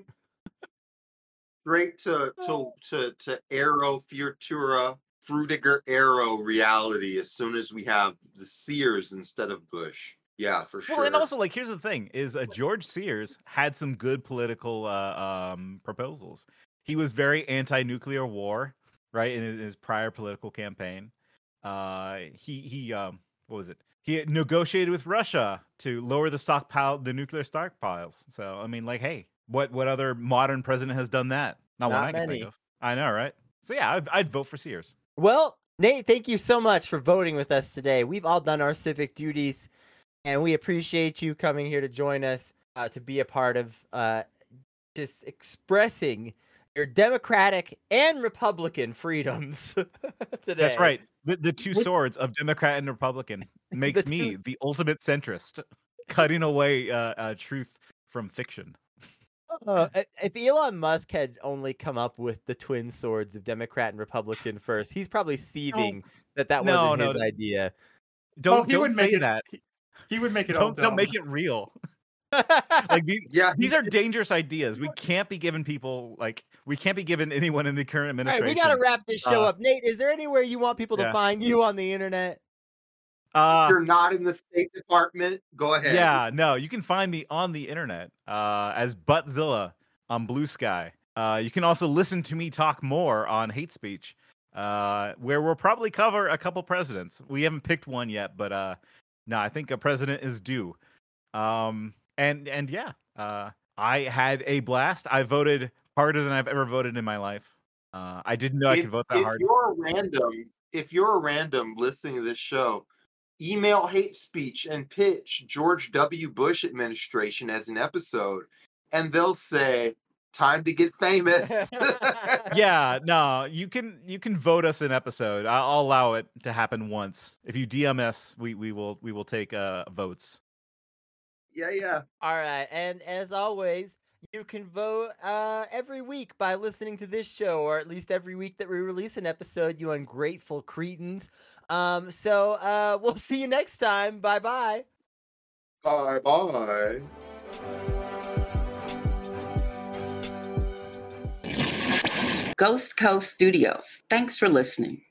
Straight to to to to Arrow Futura Fruitiger Arrow reality as soon as we have the Sears instead of Bush. Yeah, for sure. Well, and also like here's the thing: is uh, George Sears had some good political uh, um proposals. He was very anti-nuclear war, right, in his, his prior political campaign. Uh, he he um what was it? He negotiated with Russia to lower the stockpile, the nuclear stockpiles. So I mean, like, hey, what what other modern president has done that? Not, Not one I can many. think of. I know, right? So yeah, I'd, I'd vote for Sears. Well, Nate, thank you so much for voting with us today. We've all done our civic duties, and we appreciate you coming here to join us uh, to be a part of uh, just expressing your Democratic and Republican freedoms today. That's right. The the two swords of Democrat and Republican makes The me two- the ultimate centrist, cutting away uh, uh, truth from fiction. Uh, if Elon Musk had only come up with the twin swords of Democrat and Republican first, he's probably seething that that No, wasn't no, his no. idea. Don't Oh, he don't would say make it- that. He, he would make it all Don't don't make dumb. it real. Like these, yeah, these are dangerous ideas. We can't be giving people like we can't be giving anyone in the current All right, administration. we got to wrap this show uh, up. Nate, is there anywhere you want people to yeah. find you on the internet? Uh, if you're not in the State Department, go ahead. yeah, no, you can find me on the internet uh, as Buttzilla on Blue Sky. Uh, you can also listen to me talk more on Hate Speech, uh, where we'll probably cover a couple presidents. We haven't picked one yet, but uh, no, I think a president is due. Um, and and yeah, uh, I had a blast. I voted harder than I've ever voted in my life. Uh, I didn't know I if, could vote that if hard. you're a random, if you're a random listening to this show, email Hate Speech and pitch George W. Bush administration as an episode, and they'll say, "Time to get famous." Yeah, no, you can you can vote us an episode. I'll, I'll allow it to happen once. If you D M us, we we will we will take uh votes. yeah, yeah. All right, and as always, you can vote uh, every week by listening to this show, or at least every week that we release an episode, you ungrateful cretins. Um, so uh, we'll see you next time. Bye-bye. Bye bye. Ghost Coast Studios. Thanks for listening.